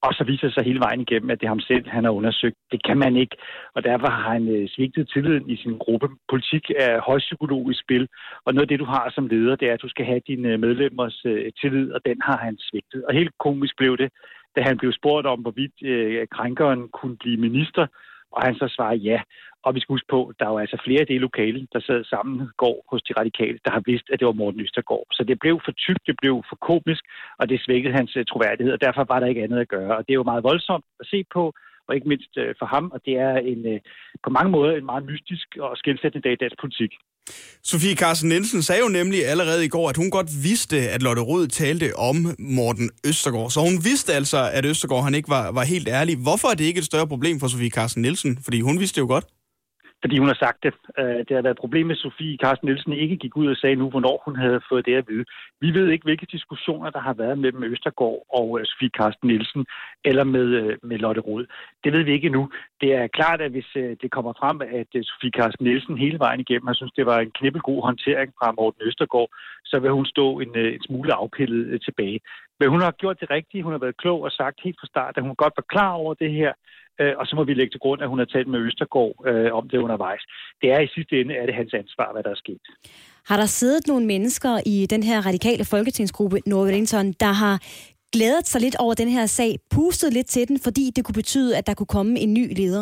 Og så viser det sig hele vejen igennem, at det er ham selv, han har undersøgt. Det kan man ikke, og derfor har han øh, svigtet tilliden i sin gruppe. Politik er højpsykologisk spil, og noget af det, du har som leder, det er, at du skal have dine medlemmers øh, tillid, og den har han svigtet. Og helt komisk blev det, da han blev spurgt om, hvorvidt øh, krænkeren kunne blive minister, og han så svarede ja. Og vi skal huske på, der var altså flere af det lokale, der sad sammen i går hos de radikale, der har vidst, at det var Morten Østergaard. Så det blev for tykt, det blev for komisk, og det svækkede hans uh, troværdighed, og derfor var der ikke andet at gøre. Og det er jo meget voldsomt at se på, og ikke mindst uh, for ham, og det er en, uh, på mange måder en meget mystisk og skelsættende dag i dansk politik. Sofie Carsten Nielsen sagde jo nemlig allerede i går, at hun godt vidste, at Lotte Rod talte om Morten Østergaard. Så hun vidste altså, at Østergaard han ikke var, var helt ærlig. Hvorfor er det ikke et større problem for Sofie Carsten Nielsen? Fordi hun vidste jo godt. Fordi hun har sagt det. Det har været et problem med, at Sofie Carsten Nielsen ikke gik ud og sagde nu, hvornår hun havde fået det at vide. Vi ved ikke, hvilke diskussioner, der har været mellem Østergaard og Sofie Carsten Nielsen, eller med, med Lotte Rod. Det ved vi ikke endnu. Det er klart, at hvis det kommer frem, at Sofie Carsten Nielsen hele vejen igennem har synes, det var en knippelgod håndtering fra Morten Østergaard, så vil hun stå en, en smule afpillet tilbage. Men hun har gjort det rigtige. Hun har været klog og sagt helt fra start, at hun godt var klar over det her. Og så må vi lægge til grund, at hun har talt med Østergaard øh, om det undervejs. Det er i sidste ende, er det hans ansvar, hvad der er sket. Har der siddet nogle mennesker i den her radikale folketingsgruppe, Norge Wellington, der har glædet sig lidt over den her sag, pustet lidt til den, fordi det kunne betyde, at der kunne komme en ny leder?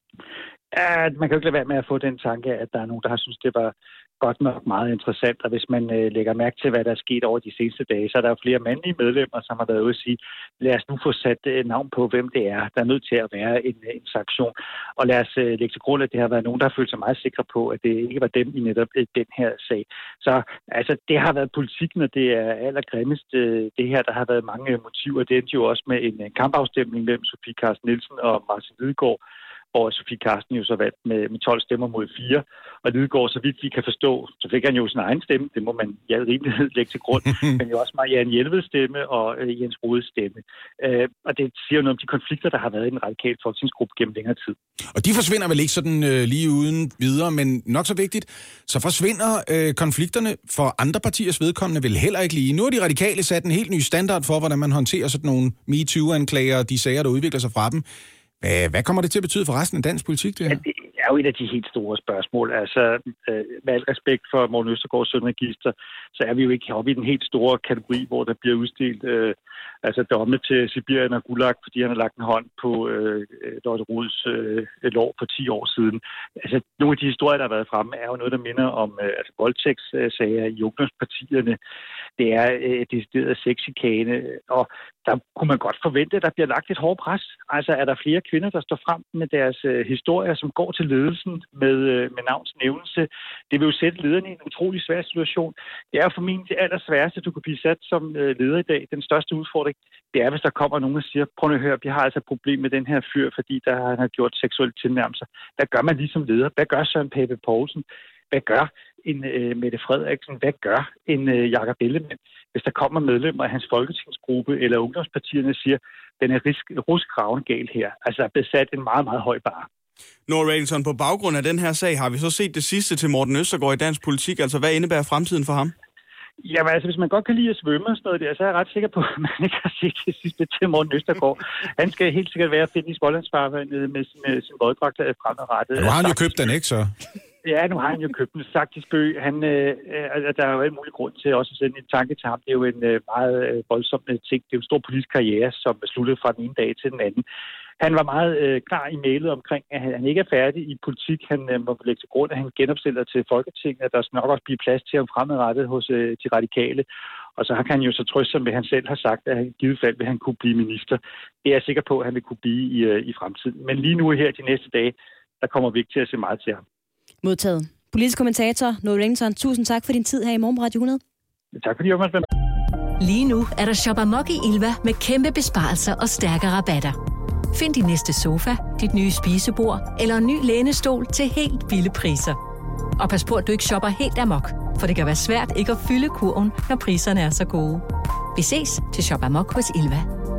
Ja, man kan jo ikke lade være med at få den tanke, at der er nogen, der har synes, det var godt nok meget interessant, og hvis man øh, lægger mærke til, hvad der er sket over de seneste dage, så er der jo flere mandlige medlemmer, som har været ude at sige, lad os nu få sat øh, navn på, hvem det er. Der er nødt til at være en, en sanktion, og lad os øh, lægge til grund, at det har været nogen, der har følt sig meget sikre på, at det ikke var dem i netop øh, den her sag. Så altså, det har været politik, når det er allergrimmest. Øh, det her, der har været mange motiver. Det endte jo også med en, en kampafstemning mellem Sofie Carsten Nielsen og Martin Lidegaard, hvor Sofie Carsten jo så valgt med, med tolv stemmer mod fire. Og Lidegaard, så vidt vi kan forstå, så fik han jo sin egen stemme. Det må man i al rimelighed lægge til grund. Men jo også Marianne Jelveds stemme og øh, Jens Rodes stemme. Øh, og det siger jo noget om de konflikter, der har været i den radikale folketingsgruppe gennem længere tid. Og de forsvinder vel ikke sådan øh, lige uden videre, men nok så vigtigt, så forsvinder øh, konflikterne for andre partiers vedkommende vel heller ikke lige. Nu har de radikale sat en helt ny standard for, hvordan man håndterer sådan nogle MeToo-anklager og de sager, der udvikler sig fra dem. Hvad kommer det til at betyde for resten af dansk politik, det her? Ja, det er jo et af de helt store spørgsmål. Altså, øh, med al respekt for Morten Østergaards sønregister, så er vi jo ikke oppe i den helt store kategori, hvor der bliver udstilt øh, altså domme til Sibirien og Gulag, fordi han har lagt en hånd på øh, Lotte Rods øh, lov for ti år siden. Altså, nogle af de historier, der har været fremme, er jo noget, der minder om øh, altså, voldtægtssager i ungdomspartierne. Det er øh, decideret sexchikane, og der kunne man godt forvente, at der bliver lagt et hårdt pres. Altså er der flere kvinder, der står frem med deres øh, historier, som går til ledelsen med, øh, med navns nævnelse. Det vil jo sætte lederne i en utrolig svær situation. Det er jo formentlig det allersværeste, du kan blive sat som øh, leder i dag. Den største udfordring, det er, hvis der kommer nogen og siger, prøv at høre, vi har altså et problem med den her fyr, fordi der han har gjort seksuelle tilnærmelser. Hvad gør man ligesom leder? Hvad gør Søren Pape Poulsen? Hvad gør en øh, Mette Frederiksen? Hvad gør en øh, Jakob Ellemann, hvis der kommer medlemmer af hans folketingsgruppe eller ungdomspartierne siger, den er ruskravende gal her? Altså er besat en meget, meget høj barre. Norge Wellington, på baggrund af den her sag, har vi så set det sidste til Morten Østergaard i dansk politik? Altså, hvad indebærer fremtiden for ham? Jamen altså, hvis man godt kan lide at svømme og sådan noget der, så er jeg ret sikker på, at man ikke har set det sidste til Morten Østergaard. Han skal helt sikkert være at finde i Smålandsfarvandet med sin, sin våddragt fremadrettet. Nu har han jo købt den, ikke så? Ja, nu har han jo købt den. Faktisk Bø, han, øh, der er jo en mulig grund til også at sende en tanke til ham. Det er jo en øh, meget øh, voldsom ting. Det er jo en stor politisk karriere, som er sluttet fra den ene dag til den anden. Han var meget øh, klar i mailet omkring, at han ikke er færdig i politik. Han øh, må lægge til grund, at han genopstiller til Folketinget, at der skal nok også blive plads til ham fremadrettet hos øh, de radikale. Og så kan han jo så trøste, som han selv har sagt, at han i givet fald vil han kunne blive minister. Det er jeg sikker på, at han vil kunne blive i, øh, i fremtiden. Men lige nu her de næste dage, der kommer vi ikke til at se meget til ham. Modtaget. Politisk kommentator Norge Wellington, tusind tak for din tid her i Morgen på Radio hundrede. Tak fordi jeg var med. Lige nu er der Shop Amok i Ilva med kæmpe besparelser og stærke rabatter. Find din næste sofa, dit nye spisebord eller en ny lænestol til helt vilde priser. Og pas på, at du ikke shopper helt amok, for det kan være svært ikke at fylde kurven, når priserne er så gode. Vi ses til Shop Amok hos Ilva.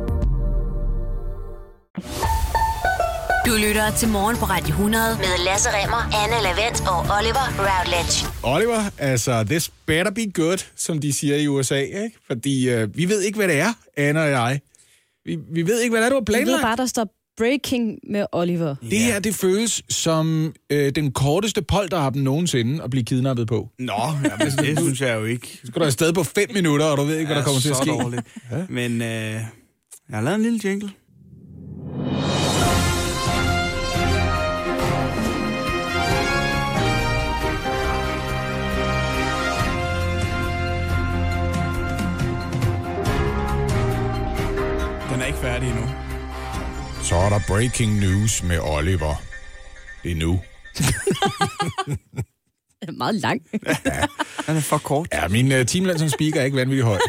Du lytter til Morgen på Radio hundrede med Lasse Remmer, Anne Lavent og Oliver Routledge. Oliver, altså, this better be good, som de siger i U S A, ikke? Fordi øh, vi ved ikke, hvad det er, Anne og jeg. Vi, vi ved ikke, hvad det er, du har Jeg planlagt. ved bare, der står breaking med Oliver. Det her, det føles som øh, den korteste polterappen nogensinde at blive kidnappet på. Nå, jamen, det synes jeg jo ikke. Så skal du afsted på fem minutter, og du ved ikke, hvad der kommer til at ske. Dårligt. Ja. Men øh, jeg har lavet en lille jingle. Den er ikke færdig endnu. Så er der breaking news med Oliver. Det er nu. Det er meget lang. Ja. Den er for kort. Ja, min uh, teamland som speaker er ikke vanvittigt høj.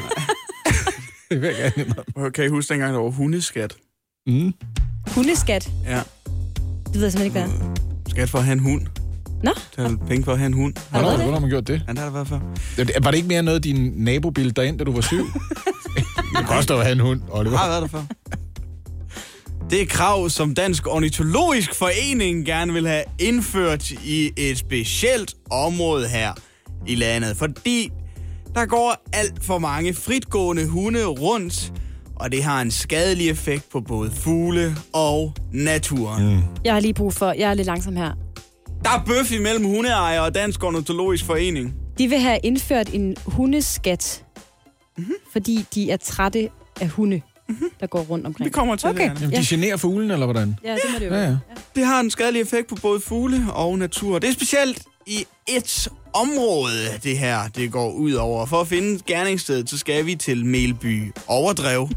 Det vil jeg gerne indrømme. Kan I huske dengang, der var hundeskat? Mm. Hundeskat? Ja. Det ved jeg simpelthen ikke, hvad er. Skat for at have en hund. Nå? Det er penge for at have en hund. Har du været det? Hvornår har man gjort det? Ja, det har der været før. Var det ikke mere noget, din nabo bildte dig ind, da du var syv? Det koster at have en hund, Oliver. Jeg har været der før. Det er krav, som Dansk Ornitologisk Forening gerne vil have indført i et specielt område her i landet. Fordi der går alt for mange fritgående hunde rundt, og det har en skadelig effekt på både fugle og naturen. Mm. Jeg har lige brug for... Jeg er lidt langsom her. Der er bøf imellem hundeejere og Dansk Ornitologisk Forening. De vil have indført en hundeskat, mm-hmm. fordi de er trætte af hunde, mm-hmm. der går rundt omkring. Vi kommer til okay. det. Jamen, de generer fuglen, eller hvordan? Ja, det må det jo ja, ja. ja. Det har en skadelig effekt på både fugle og natur. Det er specielt i et område, det her det går ud over. For at finde gerningsstedet, så skal vi til Melby Overdrev.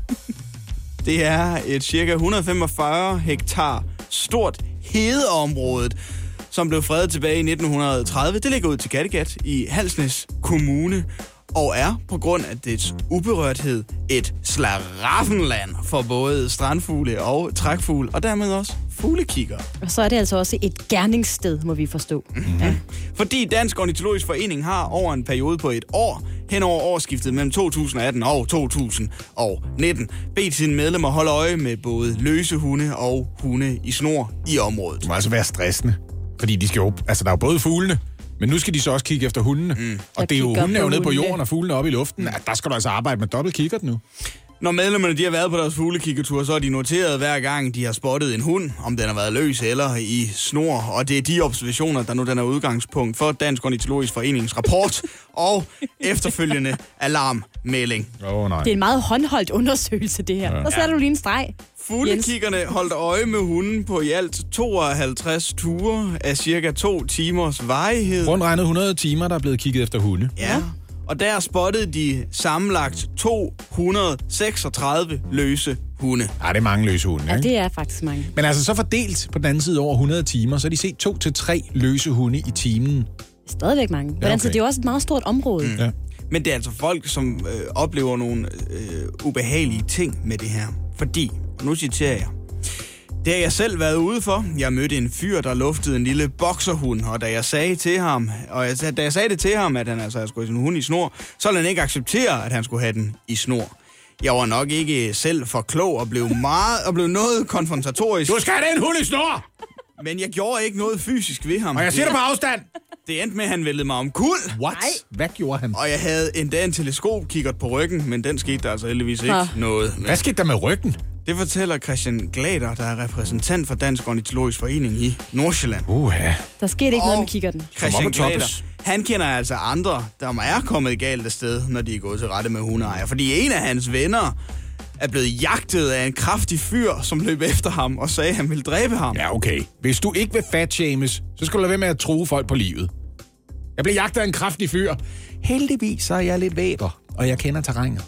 Det er et cirka et hundrede og femogfyrre hektar stort hedeområde, som blev fredet tilbage i nitten tredive. Det ligger ud til Kattegat i Halsnæs Kommune, og er på grund af dets uberørthed et slaraffenland for både strandfugle og trækfugle, og dermed også fuglekigger. Og så er det altså også et gerningssted, må vi forstå. Mm-hmm. Ja. Fordi Dansk Ornitologisk Forening har over en periode på et år, hen over årsskiftet mellem to tusind og atten og to tusind og nitten, bedt sine medlemmer holde øje med både løse hunde og hunde i snor i området. Det må altså være stressende, fordi de skal jo, altså der er jo både fuglene, men nu skal de så også kigge efter hundene. Mm. Og det er jo, hundene er jo nede på jorden, og fuglene er oppe i luften. Mm. Der skal du altså arbejde med dobbelt kikkert nu. Når medlemmerne de har været på deres fuglekikkertur, så har de noteret hver gang, de har spottet en hund, om den har været løs eller i snor. Og det er de observationer, der nu den er udgangspunkt for Dansk Ornitologisk Forenings rapport og efterfølgende alarmmelding. Oh, nej. Det er en meget håndholdt undersøgelse, det her. Ja. Så sætter du lige en streg. Fuglekiggerne holdt øje med hunden på i alt tooghalvtreds ture af cirka to timers varighed. Rundt regnet hundrede timer, der er blevet kigget efter hunde. Ja. Og der spottede de sammenlagt to hundrede seksogtredive løse hunde. Ja, det er mange løse hunde, ikke? Ja, det er faktisk mange. Men altså så fordelt på den anden side over hundrede timer, så har de set to til tre løse hunde i timen. Stadigvæk mange. Men ja, okay. altså, det er jo også et meget stort område. Mm. Ja. Men det er altså folk, som øh, oplever nogle øh, ubehagelige ting med det her. Fordi, og nu citerer jeg, det har jeg selv været ude for. Jeg mødte en fyr, der luftede en lille bokserhund, og da jeg sagde til ham, og jeg, da jeg sagde det til ham, at han altså skulle have sin hund i snor, så ville han ikke acceptere, at han skulle have den i snor. Jeg var nok ikke selv for klog og blev meget og blev noget konfrontatorisk. Du skal have den hund i snor! Men jeg gjorde ikke noget fysisk ved ham. Og jeg siger det på afstand! Det endte med, at han væltede mig om kul. What? Hvad gjorde han? Og jeg havde endda en teleskopkikkert på ryggen, men den skete der altså heldigvis ikke ha. noget. Men hvad skete der med ryggen? det fortæller Christian Glader, der er repræsentant for Dansk Ornitologisk Forening i Nordsjælland. Uha. Der skete ikke og noget med kikkerten. Christian Glader, han kender altså andre, der er kommet galt af sted, når de er gået til rette med hundeejer. Fordi en af hans venner er blevet jagtet af en kraftig fyr, som løb efter ham og sagde, at han ville dræbe ham. Ja, okay. Hvis du ikke vil fatshames, så skal du lade være med at true folk på livet. Jeg blev jagtet af en kraftig fyr. Heldigvis så er jeg lidt væber, og jeg kender terrænet.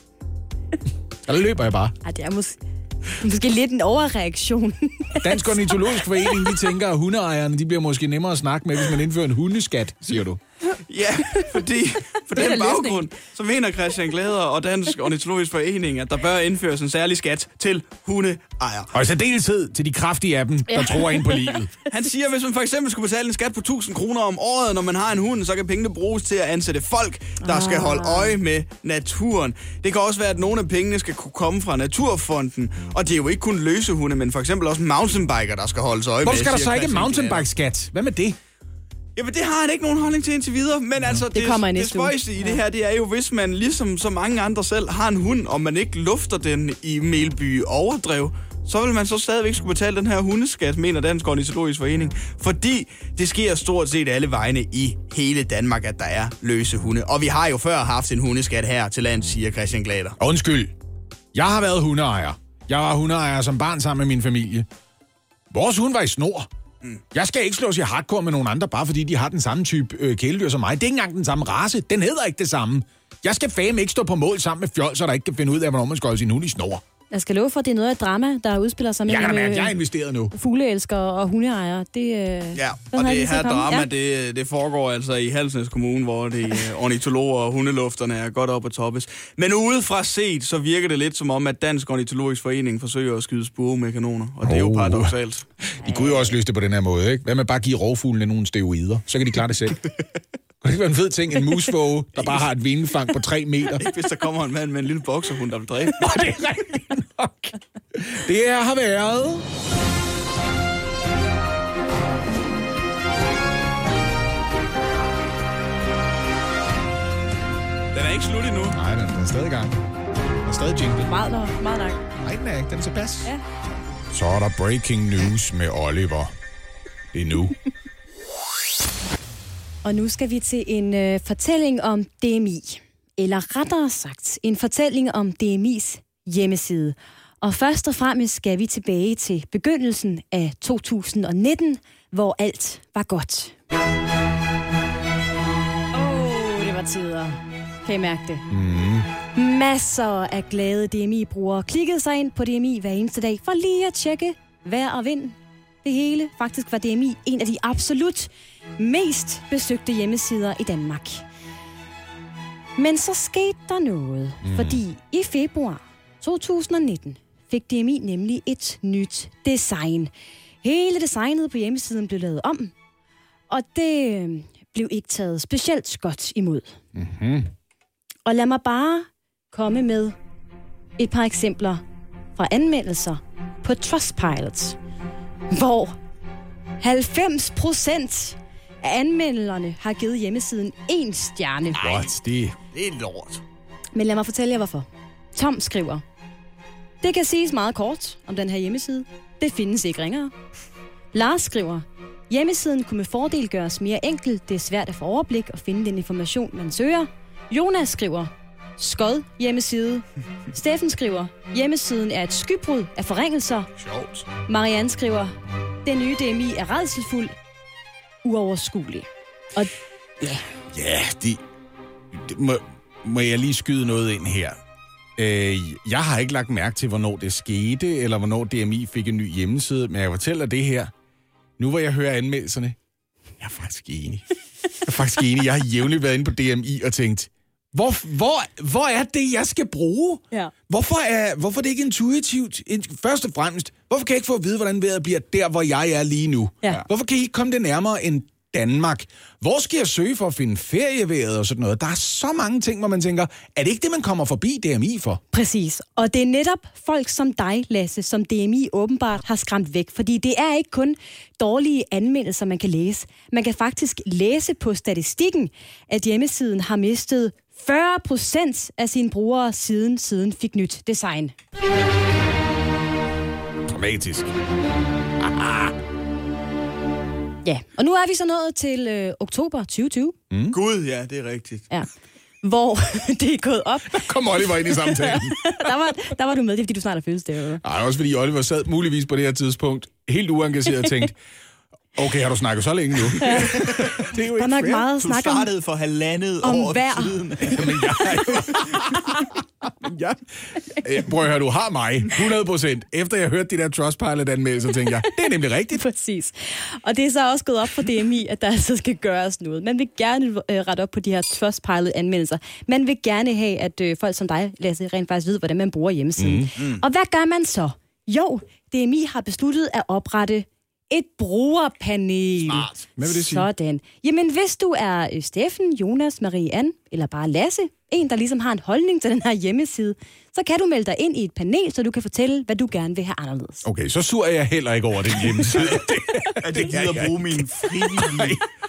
Så løber jeg bare. Ej, det er måske, måske lidt en overreaktion. Dansk Ornitologisk Forening, de tænker, at hundeejerne de bliver måske nemmere at snakke med, hvis man indfører en hundeskat, siger du. Ja, fordi på den baggrund, så mener Christian Glader og Dansk Ornitologisk Forening, at der bør indføres en særlig skat til hundeejere. Og i særdeleshed til de kraftige af dem, der ja. tror ind på livet. Han siger, at hvis man for eksempel skulle betale en skat på tusind kroner om året, når man har en hund, så kan pengene bruges til at ansætte folk, der skal holde øje med naturen. Det kan også være, at nogle af pengene skal kunne komme fra Naturfonden, og det er jo ikke kun løse hunde, men for eksempel også mountainbiker, der skal holdes øje med. Hvorfor skal der så ikke mountainbike-skat? Hvad med det? Jamen, det har han ikke nogen holdning til indtil videre, men altså, det, det, kommer i det næste uge. spøjste i det her, det er jo, hvis man ligesom så mange andre selv har en hund, og man ikke lufter den i Melby Overdrev, så vil man så stadigvæk skulle betale den her hundeskat, mener Dansk Ornitologisk Forening. Fordi det sker stort set alle vegne i hele Danmark, at der er løse hunde. Og vi har jo før haft en hundeskat her til land, siger Christian Glader. Undskyld. Jeg har været hundeejer. Jeg var hundeejer som barn sammen med min familie. Vores hund var i snor. Mm. Jeg skal ikke slås i hardcore med nogen andre, bare fordi de har den samme type øh, kæledyr som mig. Det er ikke engang den samme race. Den hedder ikke det samme. Jeg skal fandme ikke stå på mål sammen med fjolser, der ikke kan finde ud af, hvornår man skal holde sin hund i snor. Jeg skal love for, at det er noget af drama, der udspiller sig Jeg kan mellem mærke, jeg er investeret nu. fugleelskere og hundeejere. Det, øh, Ja, og det her drama, ja. det, det foregår altså i Halsnæs Kommune, hvor de øh, ornitologer og hundelufterne er godt op at toppes. Men udefra set, så virker det lidt som om, at Dansk Ornitologisk Forening forsøger at skyde spure med kanoner. Og det er jo Oh. paradoksalt. De kunne jo også løse det på den her måde, ikke? Hvad med bare give rovfuglene nogle steroider? Så kan de klare det selv. Det kan være en fed ting, en musvåge, der bare har et vindfang på tre meter. Ikke hvis der kommer en mand med en lille bokserhund, der vil dræbe. Og det er rigtigt nok. Det her har været... Den er ikke slut endnu. Nej, den er stadig i gang. Den er stadig jingle. Meget, nok, meget langt. Nej, den er ikke. Den er tilpas. Ja. Så er der breaking news med Oliver. Det er nu. Og nu skal vi til en øh, fortælling om D M I. Eller rettere sagt, en fortælling om D M I's hjemmeside. Og først og fremmest skal vi tilbage til begyndelsen af to tusind nitten, hvor alt var godt. Åh, oh, det var tider. Kan I mærke det? Mm. Masser af glade D M I-brugere klikkede sig ind på D M I hver eneste dag for lige at tjekke vejr og vind. Det hele. Faktisk var D M I en af de absolut mest besøgte hjemmesider i Danmark. Men så skete der noget, mm. fordi i februar to tusind nitten fik D M I nemlig et nyt design. Hele designet på hjemmesiden blev lavet om, og det blev ikke taget specielt godt imod. Mm-hmm. Og lad mig bare komme med et par eksempler fra anmeldelser på Trustpilot, hvor halvfems procent af anmelderne har givet hjemmesiden en stjerne. What? Det... Det er lort. Men lad mig fortælle jer, hvorfor. Tom skriver: det kan siges meget kort om den her hjemmeside. Det findes ikke ringere. Lars skriver: hjemmesiden kunne med fordel gøres mere enkel. Det er svært at få overblik og finde den information, man søger. Jonas skriver: skod hjemmeside. Steffen skriver: hjemmesiden er et skybrud af forringelser. Sjovt. Marianne skriver: den nye D M I er rædselsfuld, uoverskuelig. Og ja, Ja, det... det må, må jeg lige skyde noget ind her? Øh, jeg har ikke lagt mærke til, hvornår det skete, eller hvornår D M I fik en ny hjemmeside, men jeg fortæller det her. Nu hvor jeg hører anmeldelserne, jeg er faktisk enig. Jeg er faktisk enig. Jeg har jævnligt været inde på D M I og tænkt, hvor, hvor, hvor er det, jeg skal bruge? Ja. Hvorfor er, hvorfor er det ikke intuitivt? Først og fremmest, hvorfor kan jeg ikke få at vide, hvordan vejret bliver der, hvor jeg er lige nu? Ja. Hvorfor kan I ikke komme det nærmere end Danmark? Hvor skal jeg søge for at finde ferieværet og sådan noget? Der er så mange ting, hvor man tænker, er det ikke det, man kommer forbi D M I for? præcis. Og det er netop folk som dig, Lasse, som D M I åbenbart har skræmt væk. Fordi det er ikke kun dårlige anmeldelser, man kan læse. Man kan faktisk læse på statistikken, at hjemmesiden har mistet fyrre procent af sine brugere siden siden fik nyt design. Dramatisk. Ja, og nu er vi så nået til øh, oktober tyve tyve. Mm. Gud, ja, det er rigtigt. Ja. Hvor det er gået op. Kom Oliver ind i samtalen. der, var, der var du med, det er fordi, du snart har fødselsdag. Nej, også fordi Oliver sad muligvis på det her tidspunkt helt uengageret og tænkte, okay, har du snakket så længe nu? Ja. Det er jo der er nok meget Du snak om, startede for halvandet om år vejr. siden. Men jeg... ja. Prøv at høre, du har mig hundrede procent. Efter jeg hørte de der Trustpilot-anmeldelser, tænkte jeg, det er nemlig rigtigt. Præcis. Og det er så også gået op for D M I, at der altså skal gøres noget. Man vil gerne øh, rette op på de her Trustpilot-anmeldelser. Man vil gerne have, at øh, folk som dig, Lasse, rent faktisk ved, hvordan man bruger hjemmesiden. Mm. Mm. Og hvad gør man så? Jo, D M I har besluttet at oprette et brugerpanel. Smart. Hvad vil det sige? Sådan. Jamen, hvis du er øh, Steffen, Jonas, Marie-Anne, eller bare Lasse, en, der ligesom har en holdning til den her hjemmeside, så kan du melde dig ind i et panel, så du kan fortælle, hvad du gerne vil have anderledes. Okay, så sur er jeg heller ikke over den hjemmeside. At det gider at bruge min frivillige.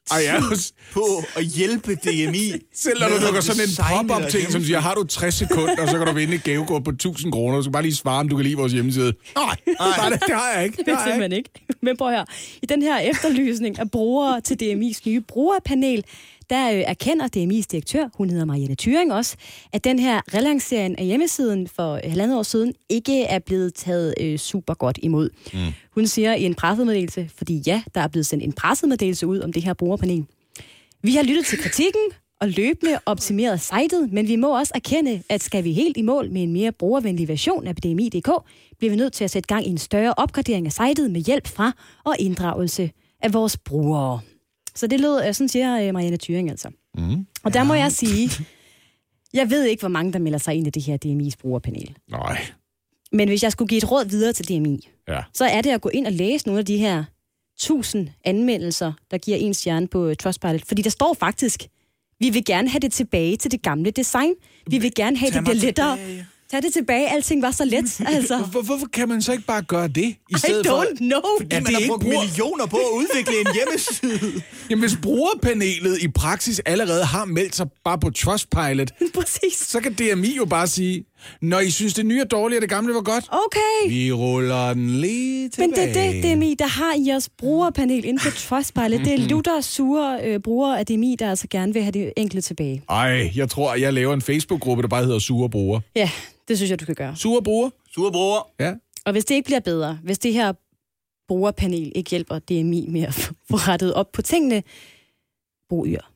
Ej, ja. på at hjælpe D M I. Selv når du lukker sådan en pop-up-ting, som siger, har du tres sekunder, og så kan du vinde et gavekort på tusind kroner. Du skal bare lige svare, om du kan lide vores hjemmeside. Nej, nej, det, det har jeg ikke. Det er simpelthen ikke. Men prøv at høre. I den her efterlysning af brugere til D M I's nye brugerpanel, der øh, erkender D M I's direktør, hun hedder Marianne Thyring også, at den her relancering af hjemmesiden for halvandet år siden ikke er blevet taget øh, super godt imod. Mm. Hun siger i en pressemeddelelse, fordi ja, der er blevet sendt en pressemeddelelse ud om det her brugerpanel. Vi har lyttet til kritikken og løbende optimeret sitet, men vi må også erkende, at skal vi helt i mål med en mere brugervenlig version af D M I punktum d k, bliver vi nødt til at sætte gang i en større opgradering af sitet med hjælp fra og inddragelse af vores brugere. Så det lød, sådan siger Marianne Thyring altså. Mm. Og der må jeg sige, jeg ved ikke, hvor mange, der melder sig ind i det her D M I's brugerpanel. Nej. Men hvis jeg skulle give et råd videre til D M I, ja. så er det at gå ind og læse nogle af de her tusind anmeldelser, der giver en stjerne på Trustpilot. Fordi der står faktisk, vi vil gerne have det tilbage til det gamle design. Vi vil gerne have, det bliver lettere. Tag det tilbage, alting var så let, altså. Hvor, hvorfor kan man så ikke bare gøre det? I stedet I don't for, know. Fordi man har brugt bruger... millioner på at udvikle en hjemmeside. Jamen, hvis brugerpanelet i praksis allerede har meldt sig bare på Trustpilot, præcis. Så kan D M I jo bare sige, når I synes, det nye er dårligt, og det gamle var godt, okay. Vi ruller den lige tilbage. Men det er det, D M I, der har i jeres brugerpanel inde på Trustpilot. Det er lutter sure øh, brugere af D M I, der altså gerne vil have det enkle tilbage. Ej, jeg tror, jeg laver en Facebook-gruppe, der bare hedder Sure Brugere. Ja, det synes jeg, du skal gøre. Sure Brugere. Sure Brugere. Ja. Og hvis det ikke bliver bedre, hvis det her brugerpanel ikke hjælper D M I med at få rettet op på tingene, brug Yr.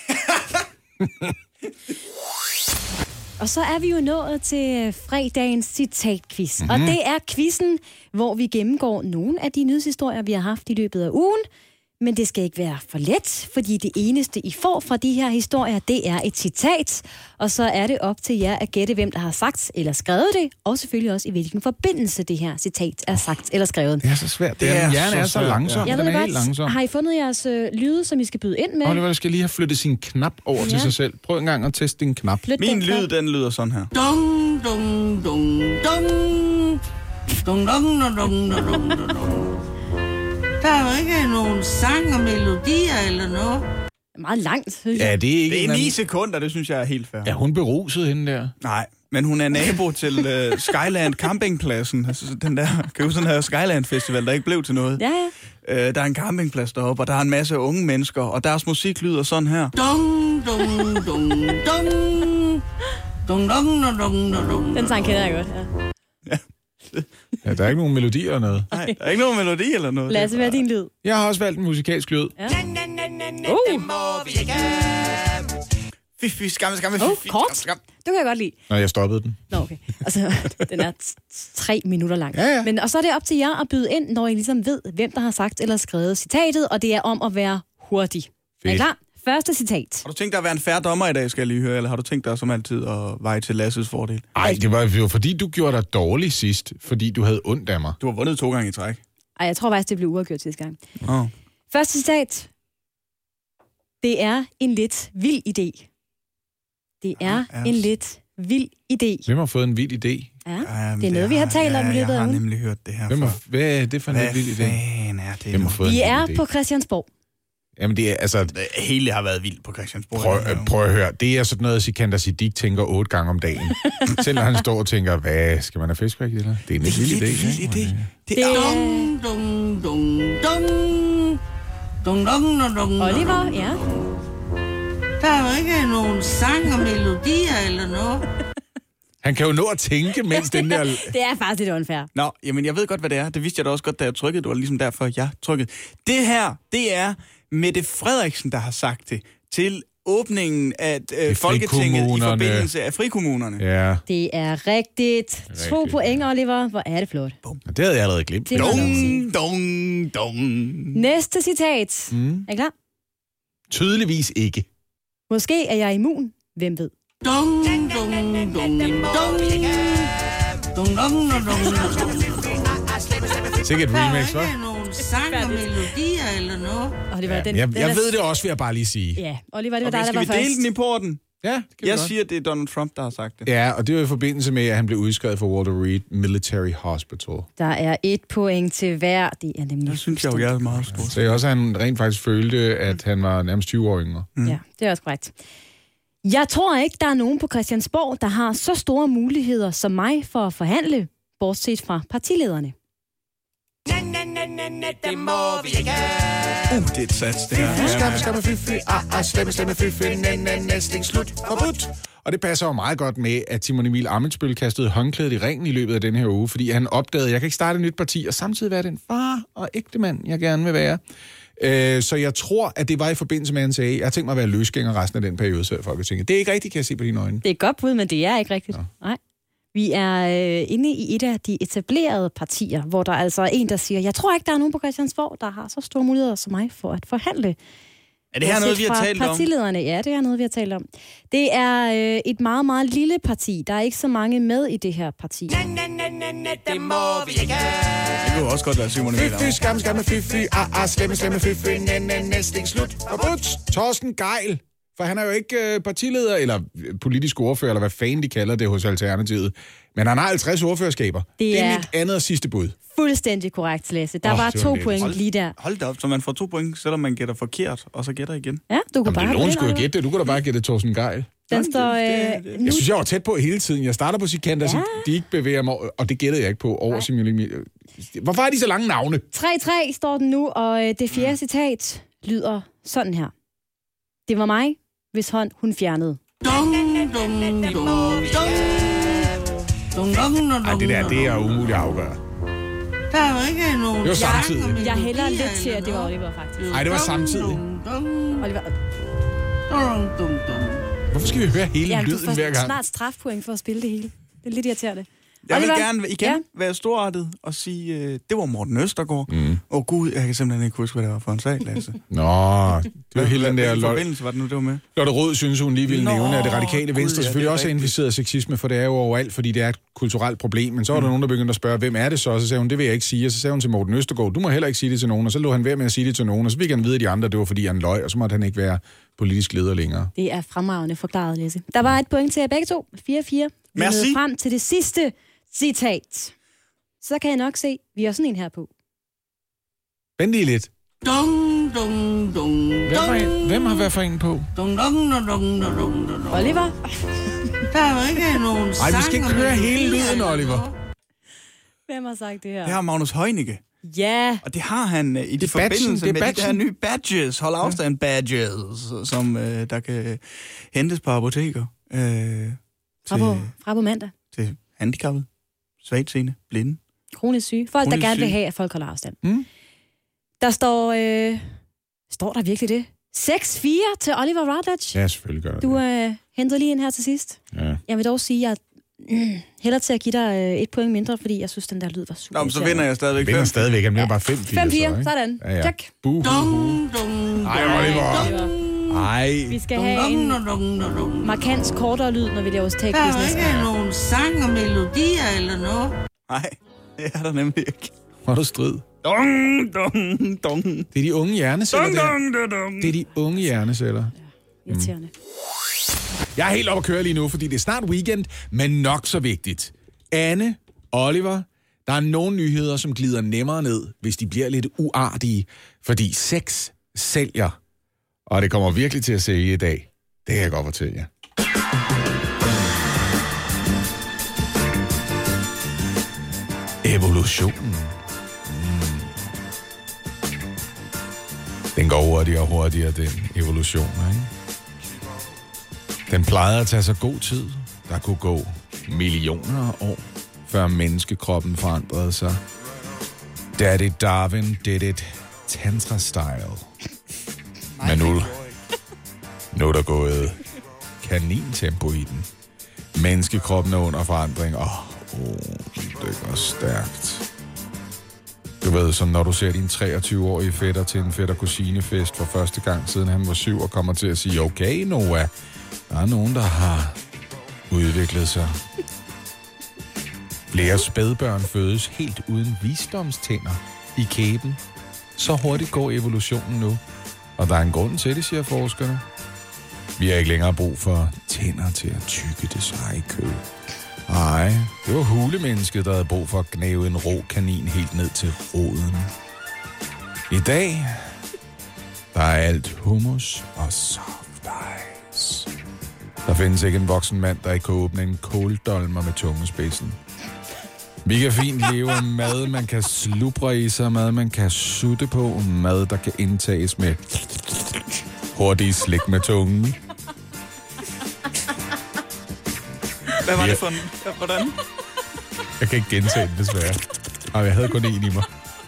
Og så er vi jo nået til fredagens citatquiz. Mm-hmm. Og det er quizzen, hvor vi gennemgår nogle af de nyhedshistorier, vi har haft i løbet af ugen. Men det skal ikke være for let, fordi det eneste, I får fra de her historier, det er et citat. Og så er det op til jer at gætte, hvem der har sagt eller skrevet det, og selvfølgelig også i hvilken forbindelse det her citat er sagt eller skrevet. Det er så svært. Det er, hjernen er så, så langsom. Jeg Den ved er godt, helt langsom. Har I fundet jeres øh, lyde, som I skal byde ind med? Oliver skal lige have flyttet sin knap over ja. til sig selv. Prøv en gang at teste din knap. Flyt Min den lyd, den lyder sådan her. Dong, dong, dong, dong. Dong, dong, dong, dong, dong, dong. Der er jo ikke nogen sang og melodier eller noget. Meget langt, synes jeg. Ja, det er ikke det er ni sekunder, det synes jeg er helt fair. Er hun beruset hende der? Nej, men hun er nabo til uh, Skyland Campingpladsen. Altså, den der, kan du sådan her Skyland Festival, der ikke blev til noget. Ja, ja. Uh, der er en campingplads deroppe, og der er en masse unge mennesker, og deres musik lyder sådan her. Dong, dong, dong, dong. Dong, dong, dong, dong, dong. Den sang kender jeg godt, ja. Ja. Ja, der er ikke nogen melodi eller noget. Nej, der er ikke nogen melodi eller noget. Lad os være din lyd. Jeg har også valgt en musikalsk lyd. Ja. Uh. Fiffi, skamme, skamme, oh, fiffi, kort. skam. Det kan jeg godt lide. Nå, jeg stoppede den. Nå, okay. Altså, den er t- tre minutter lang. Ja, ja. Men, og så er det op til jer at byde ind, når I ligesom ved, hvem der har sagt eller skrevet citatet, og det er om at være hurtig. Fedt. Er I klar? Første citat. Har du tænkt dig at være en fair dommer i dag, skal jeg lige høre, eller har du tænkt dig som altid at veje til Lasses fordel? Nej, det var jo fordi, du gjorde dig dårlig sidst, fordi du havde ondt af mig. Du har vundet to gange i træk. Ej, jeg tror faktisk, det blev uafgjort sidste gang. Oh. Første citat. Det er en lidt vild idé. Det er ja, en lidt vild idé. Hvem har fået en vild idé? Ja, det er noget, vi har talt om i løbet af ugen. Jeg har nemlig hørt det her Hvem er, hvad er det for en hvad vild idé? Hvad fanden er det? Hvem har fået vi en er idé? på Christiansborg. Jamen det er, altså... Det hele har været vildt på Christiansborg. Prøv, øh, prøv at høre. Det er sådan noget, Sikander Siddiq tænker otte gange om dagen. Selv når han står og tænker, hvad, skal man have fiskvægt eller? Det er en det er vild idé. Det er det. Det er... Dong, dong, dong, dong. Dong, dong, dong, dong. Oliver, ja. Der er jo ikke nogen sang og melodier eller noget. Han kan jo nå at tænke, mens den der... Det er faktisk lidt unfair. Nå, jamen jeg ved godt, hvad det er. Det vidste jeg da også godt, da jeg trykkede. Det var ligesom derfor, jeg trykkede. Det her, det er Mette Frederiksen, der har sagt det til åbningen af øh, Folketinget i forbindelse af frikommunerne. Ja. Det er rigtigt. rigtigt. To point, Oliver. Hvor er det flot. Det havde jeg allerede glemt. Dong, dong, dong. Næste citat. Mm. Er I klar? Tydeligvis ikke. Måske er jeg immun. Hvem ved? Dong, dong, dong, dong. Dong, dong, dong, dong. Sikkert et remix, hva'? Der er ikke nogen sang og melodier eller noget. Oliver, ja, den, jeg den jeg er... ved det også, vil jeg bare lige sige. Ja, Oliver, det var okay, dig, der var først. Skal vi dele den i porten? Ja, det kan Jeg godt. siger, det er Donald Trump, der har sagt det. Ja, og det var i forbindelse med, at han blev udskrevet for Walter Reed Military Hospital. Der er et point til hver. Det er nemlig... Jeg synes jeg jo, jeg er meget stor. Så jeg også, at han rent faktisk følte, at han var nærmest tyve år yngre. Mm. Ja, det er også korrekt. Jeg tror ikke, der er nogen på Christiansborg, der har så store muligheder som mig for at forhandle, bortset fra partilederne. Det må vi ikke. Uh, det er et sats, det her. Skam, skam, fy, ah, ah, stemme, stemme, fy, fy, næsten slut, forbudt. Og det passer jo meget godt med, at Simon Emil Ammitzbøll kastede håndklædet i ringen i løbet af den her uge, fordi han opdagede, at jeg kan ikke starte et nyt parti, og samtidig være den far og ægte mand, jeg gerne vil være. Øh, så jeg tror, at det var i forbindelse med, at han sagde, jeg har tænkt mig at være løsgænger resten af den periode, så Folketinget. Det er ikke rigtigt, kan jeg se på dine øjne. Det er et godt bud, men det er ikke rigtigt. Ja. Nej. Vi er øh, inde i et af de etablerede partier, hvor der altså er en, der siger, jeg tror ikke, der er nogen på Christiansborg, der har så store muligheder som mig for at forhandle. Er det her noget, vi har talt om? Partilederne, ja, det er noget, vi har talt om. Det er øh, et meget, meget lille parti. Der er ikke så mange med i det her parti. Det må vi ikke. Det kunne også godt være Simon Emil. Fy, fy, skam, skam, fy, fy, ah, ah, slemme, slemme, fy, fy, næsten slut, forbudt. Torsten Gejl. For han er jo ikke øh, partileder, eller politisk ordfører, eller hvad fanden de kalder det hos Alternativet. Men han har halvtreds ordførerskaber. Det, det er, er mit andet og sidste bud. Fuldstændig korrekt, Lasse. Der Oh, var to var point hold, lige der. Hold da op, så man får to point, selvom man gætter forkert, og så gætter igen. Ja, du kan Jamen, bare... nogen skulle jo gætte det. Du kunne da bare gætte Torsten Gejl. Den står... Øh, Jeg synes, jeg var tæt på hele tiden. Jeg starter på sekanter, ja. Så de ikke bevæger mig, og det gættede jeg ikke på over Simon Emil. Hvorfor er de så lange navne? tre tre står den nu, og det fjerde citat lyder sådan her. Det var mig, hvis hånd hun fjernede. Dum, dum, dum, dum. Dum, dum, dum, Ej, det der, det er umuligt at afgøre. Der er jo ikke nogen... Det var samtidig. Jeg hælder lidt til, at det var Oliver, faktisk. Nej, det var samtidig. Oliver. Dum, dum, dum. Hvorfor skal vi høre hele Ja, lyden hver du får gang? snart strafpoint for at spille det hele. Det er lidt irriterende. Jeg vil Oliver? gerne igen Ja. være storartet og sige, øh, det var Morten Østergaard. Åh Mm. oh, gud, jeg kan simpelthen ikke huske, hvad det var for en sag, Lasse. Nå, det var hele den der... Hvilken Lotte forbindelse var det nu, det var med? Lotte Rød synes, hun lige ville Nå, nævne, at det radikale gud, venstre ja, selvfølgelig det er også er rigtigt. inficeret af sexisme, for det er jo overalt, fordi det er et kulturelt problem. Men så var der mm. nogen, der begyndte at spørge, hvem er det så? Og så sagde hun, det vil jeg ikke sige. Og så sagde hun til Morten Østergaard, du må heller ikke sige det til nogen. Og så lå han ved med at sige det til nogen. Og så fik han vide, at de andre, det var fordi han løg, og så måtte han ikke være politisk leder længere. Det er fremragende forklaret, Lasse. Der var et point til jer begge to. fire fire. Vi Merci. nåede frem til det sidste citat. Så kan jeg nok se, vi har sådan en her på. Vent lige lidt. Dum, dum, dum, Hvem, var en, hvem har været for en på? dum, dum, dum, dum, dum, dum. Oliver? Der er jo ikke nogen Nej, vi skal ikke sang og høre hele melodier lyden, eller Oliver. noget. Hvem har sagt det her? Det har Magnus Heunicke. Ja. Og det har han uh, i de Det er badgen, forbindelse det er med de der badgen. nye badges, hold afstand badges, som uh, der kan hentes på apoteker. Uh, Fra på, fra på mandag. til handicappede, svagtseende, blinde. Kronisk syge. Folk, Kronisk der gerne vil syge. have, at folk holder afstand. Mm. Der står... Øh, står der virkelig det? seks fire til Oliver Routledge. Ja, selvfølgelig gør det. Du øh, hentede lige ind her til sidst. Ja. Jeg vil dog sige, at jeg mm, hellere til at give dig øh, et point mindre, fordi jeg synes, den der lyd var super. Nå, men så vinder jeg stadigvæk Vinder fem. stadigvæk, han vinder bare fem fire. fem fire, så, ikke? sådan. Ja, ja. Check. Buh. Dum, dum, Ej, Oliver. Oliver. Ej. Vi skal dum, have dum, en dum, dum, dum, dum. markant kortere lyd, når vi laver Der er tag-business. jo ikke nogen sang og melodier eller noget. Nej, det er der nemlig ikke. Var du strid? Dong, dong, dong. Det er de unge hjerneceller Dong, der. dong, dong, dong. Det er de unge hjerneceller. Irriterende. Jeg er helt oppe at køre lige nu, fordi det er snart weekend, men nok så vigtigt. Anne, Oliver, der er nogle nyheder, som glider nemmere ned, hvis de bliver lidt uartige, fordi sex sælger. Og det kommer virkelig til at sælge i dag. Det kan jeg godt fortælle jer. Evolutionen. Mm. Den går hurtigere og hurtigere, den evolution, ikke? Den plejede at tage sig god tid. Der kunne gå millioner af år, før menneskekroppen forandrede sig. Daddy Darwin did it tantra-style. Men nu, nu er der gået kanintempo i den. Menneskekroppen er under forandring. Åh, oh, oh, det går stærkt. Du ved, som når du ser din treogtyve-årige fætter til en fætter-kusinefest for første gang, siden han var syv, og kommer til at sige, okay, Noah, der er nogen, der har udviklet sig. Flere spædbørn fødes helt uden visdomstænder i kæben. Så hurtigt går evolutionen nu. Og der er en grund til det, siger forskerne. Vi har ikke længere brug for tænder til at tygge det seje kød. Nej, det var hulemennesket, der havde brug for at gnave en rå kanin helt ned til roden. I dag, der er alt hummus og soft ice. Der findes ikke en voksen mand, der ikke kan åbne en kåldolmer med tungespidsen. Vi kan fint leve af mad, man kan slubre i sig, mad, man kan sutte på, mad, der kan indtages med hurtige slik med tungen. Hvad var det for en... Hvordan? Jeg kan ikke gentage den, desværre. Ej, jeg havde kun en i mig.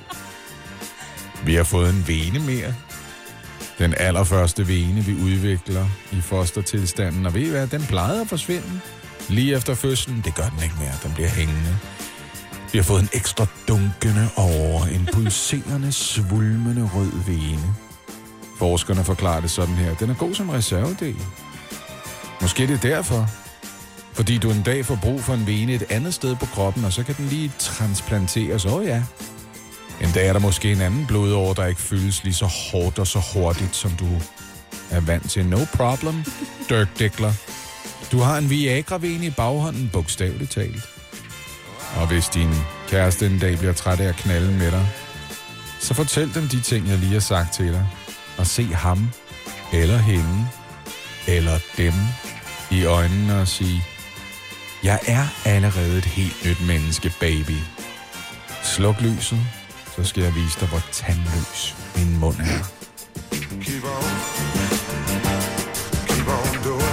Vi har fået en vene mere. Den allerførste vene, vi udvikler i fostertilstanden. Og ved I hvad, den plejede at forsvinde. Lige efter fødslen, det gør den ikke mere. Den bliver hængende. Vi har fået en ekstra dunkende over en pulserende, svulmende rød vene. Forskerne forklarer det sådan her. Den er god som reservedel. Måske det er derfor. Fordi du en dag får brug for en vene et andet sted på kroppen, og så kan den lige transplanteres. Åh oh, ja. En dag er der måske en anden blodåre, der ikke fyldes lige så hårdt og så hurtigt, som du er vant til. No problem, Dirk Diggler. Du har en Viagra-vene i baghånden, bogstaveligt talt. Og hvis din kæreste en dag bliver træt af at knalde med dig, så fortæl dem de ting, jeg lige har sagt til dig. Og se ham, eller hende, eller dem i øjnene og sige, jeg er allerede et helt nyt menneske, baby. Sluk lyset, så skal jeg vise dig, hvor tandløs min mund er. Keep on. Keep on doing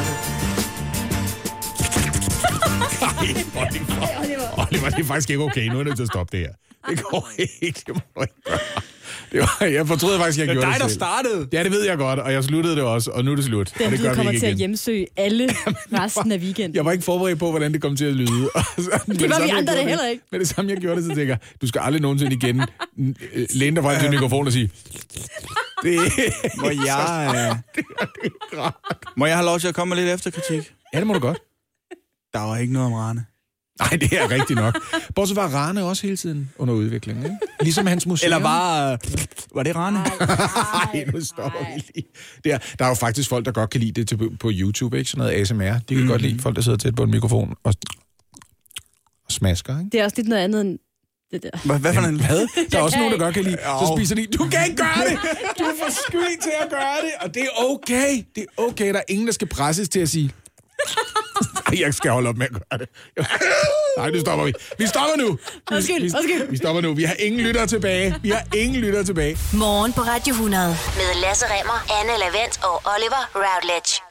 it. Nej, Oliver. Oliver, det er faktisk ikke okay. Nu er jeg nødt til at stoppe det her. Det går ikke. Det må du ikke gøre. Det var, jeg fortrød faktisk, at jeg det gjorde dig, det selv. Det er dig, der startede. Ja, det ved jeg godt, og jeg sluttede det også, og nu er det slut. Den og det lyd gør kommer vi ikke til igen. at hjemsøge alle resten af weekenden. Jeg var ikke forberedt på, hvordan det kom til at lyde. Det var vi andre det heller ikke. Men det samme, jeg gjorde det, så tænker jeg, du skal aldrig nogensinde igen læne dig frem til mikrofonen og sige, det må jeg, øh... må jeg have lov til at komme med lidt efterkritik? Ja, det må du godt. Der var ikke noget om Rane. Nej, det er rigtigt nok. Bortset var Rane også hele tiden under udviklingen, ikke? Ligesom hans museum. Eller bare... Var det Rane? Nej, nu stopper vi lige. Der, der er jo faktisk folk, der godt kan lide det til, på YouTube, ikke? Sådan noget A S M R. De kan mm. godt lide folk, der sidder tæt på en mikrofon og, og smasker, ikke? Det er også lidt noget andet end det der. Hvad, hvad for en mad? Der er også nogen, der godt kan lide. Så spiser de. Du kan ikke gøre det! Du er for sky til at gøre det! Og det er okay. Det er okay. Der er ingen, der skal presses til at sige... Jeg skal holde op med at gøre det. Nej, nu stopper vi. Vi stopper nu. Undskyld, vi, undskyld. Vi stopper nu. Vi har ingen lyttere tilbage. Vi har ingen lyttere tilbage. Morgen på Radio hundrede med Lasse Remmer, Anne Lavent og Oliver Routledge.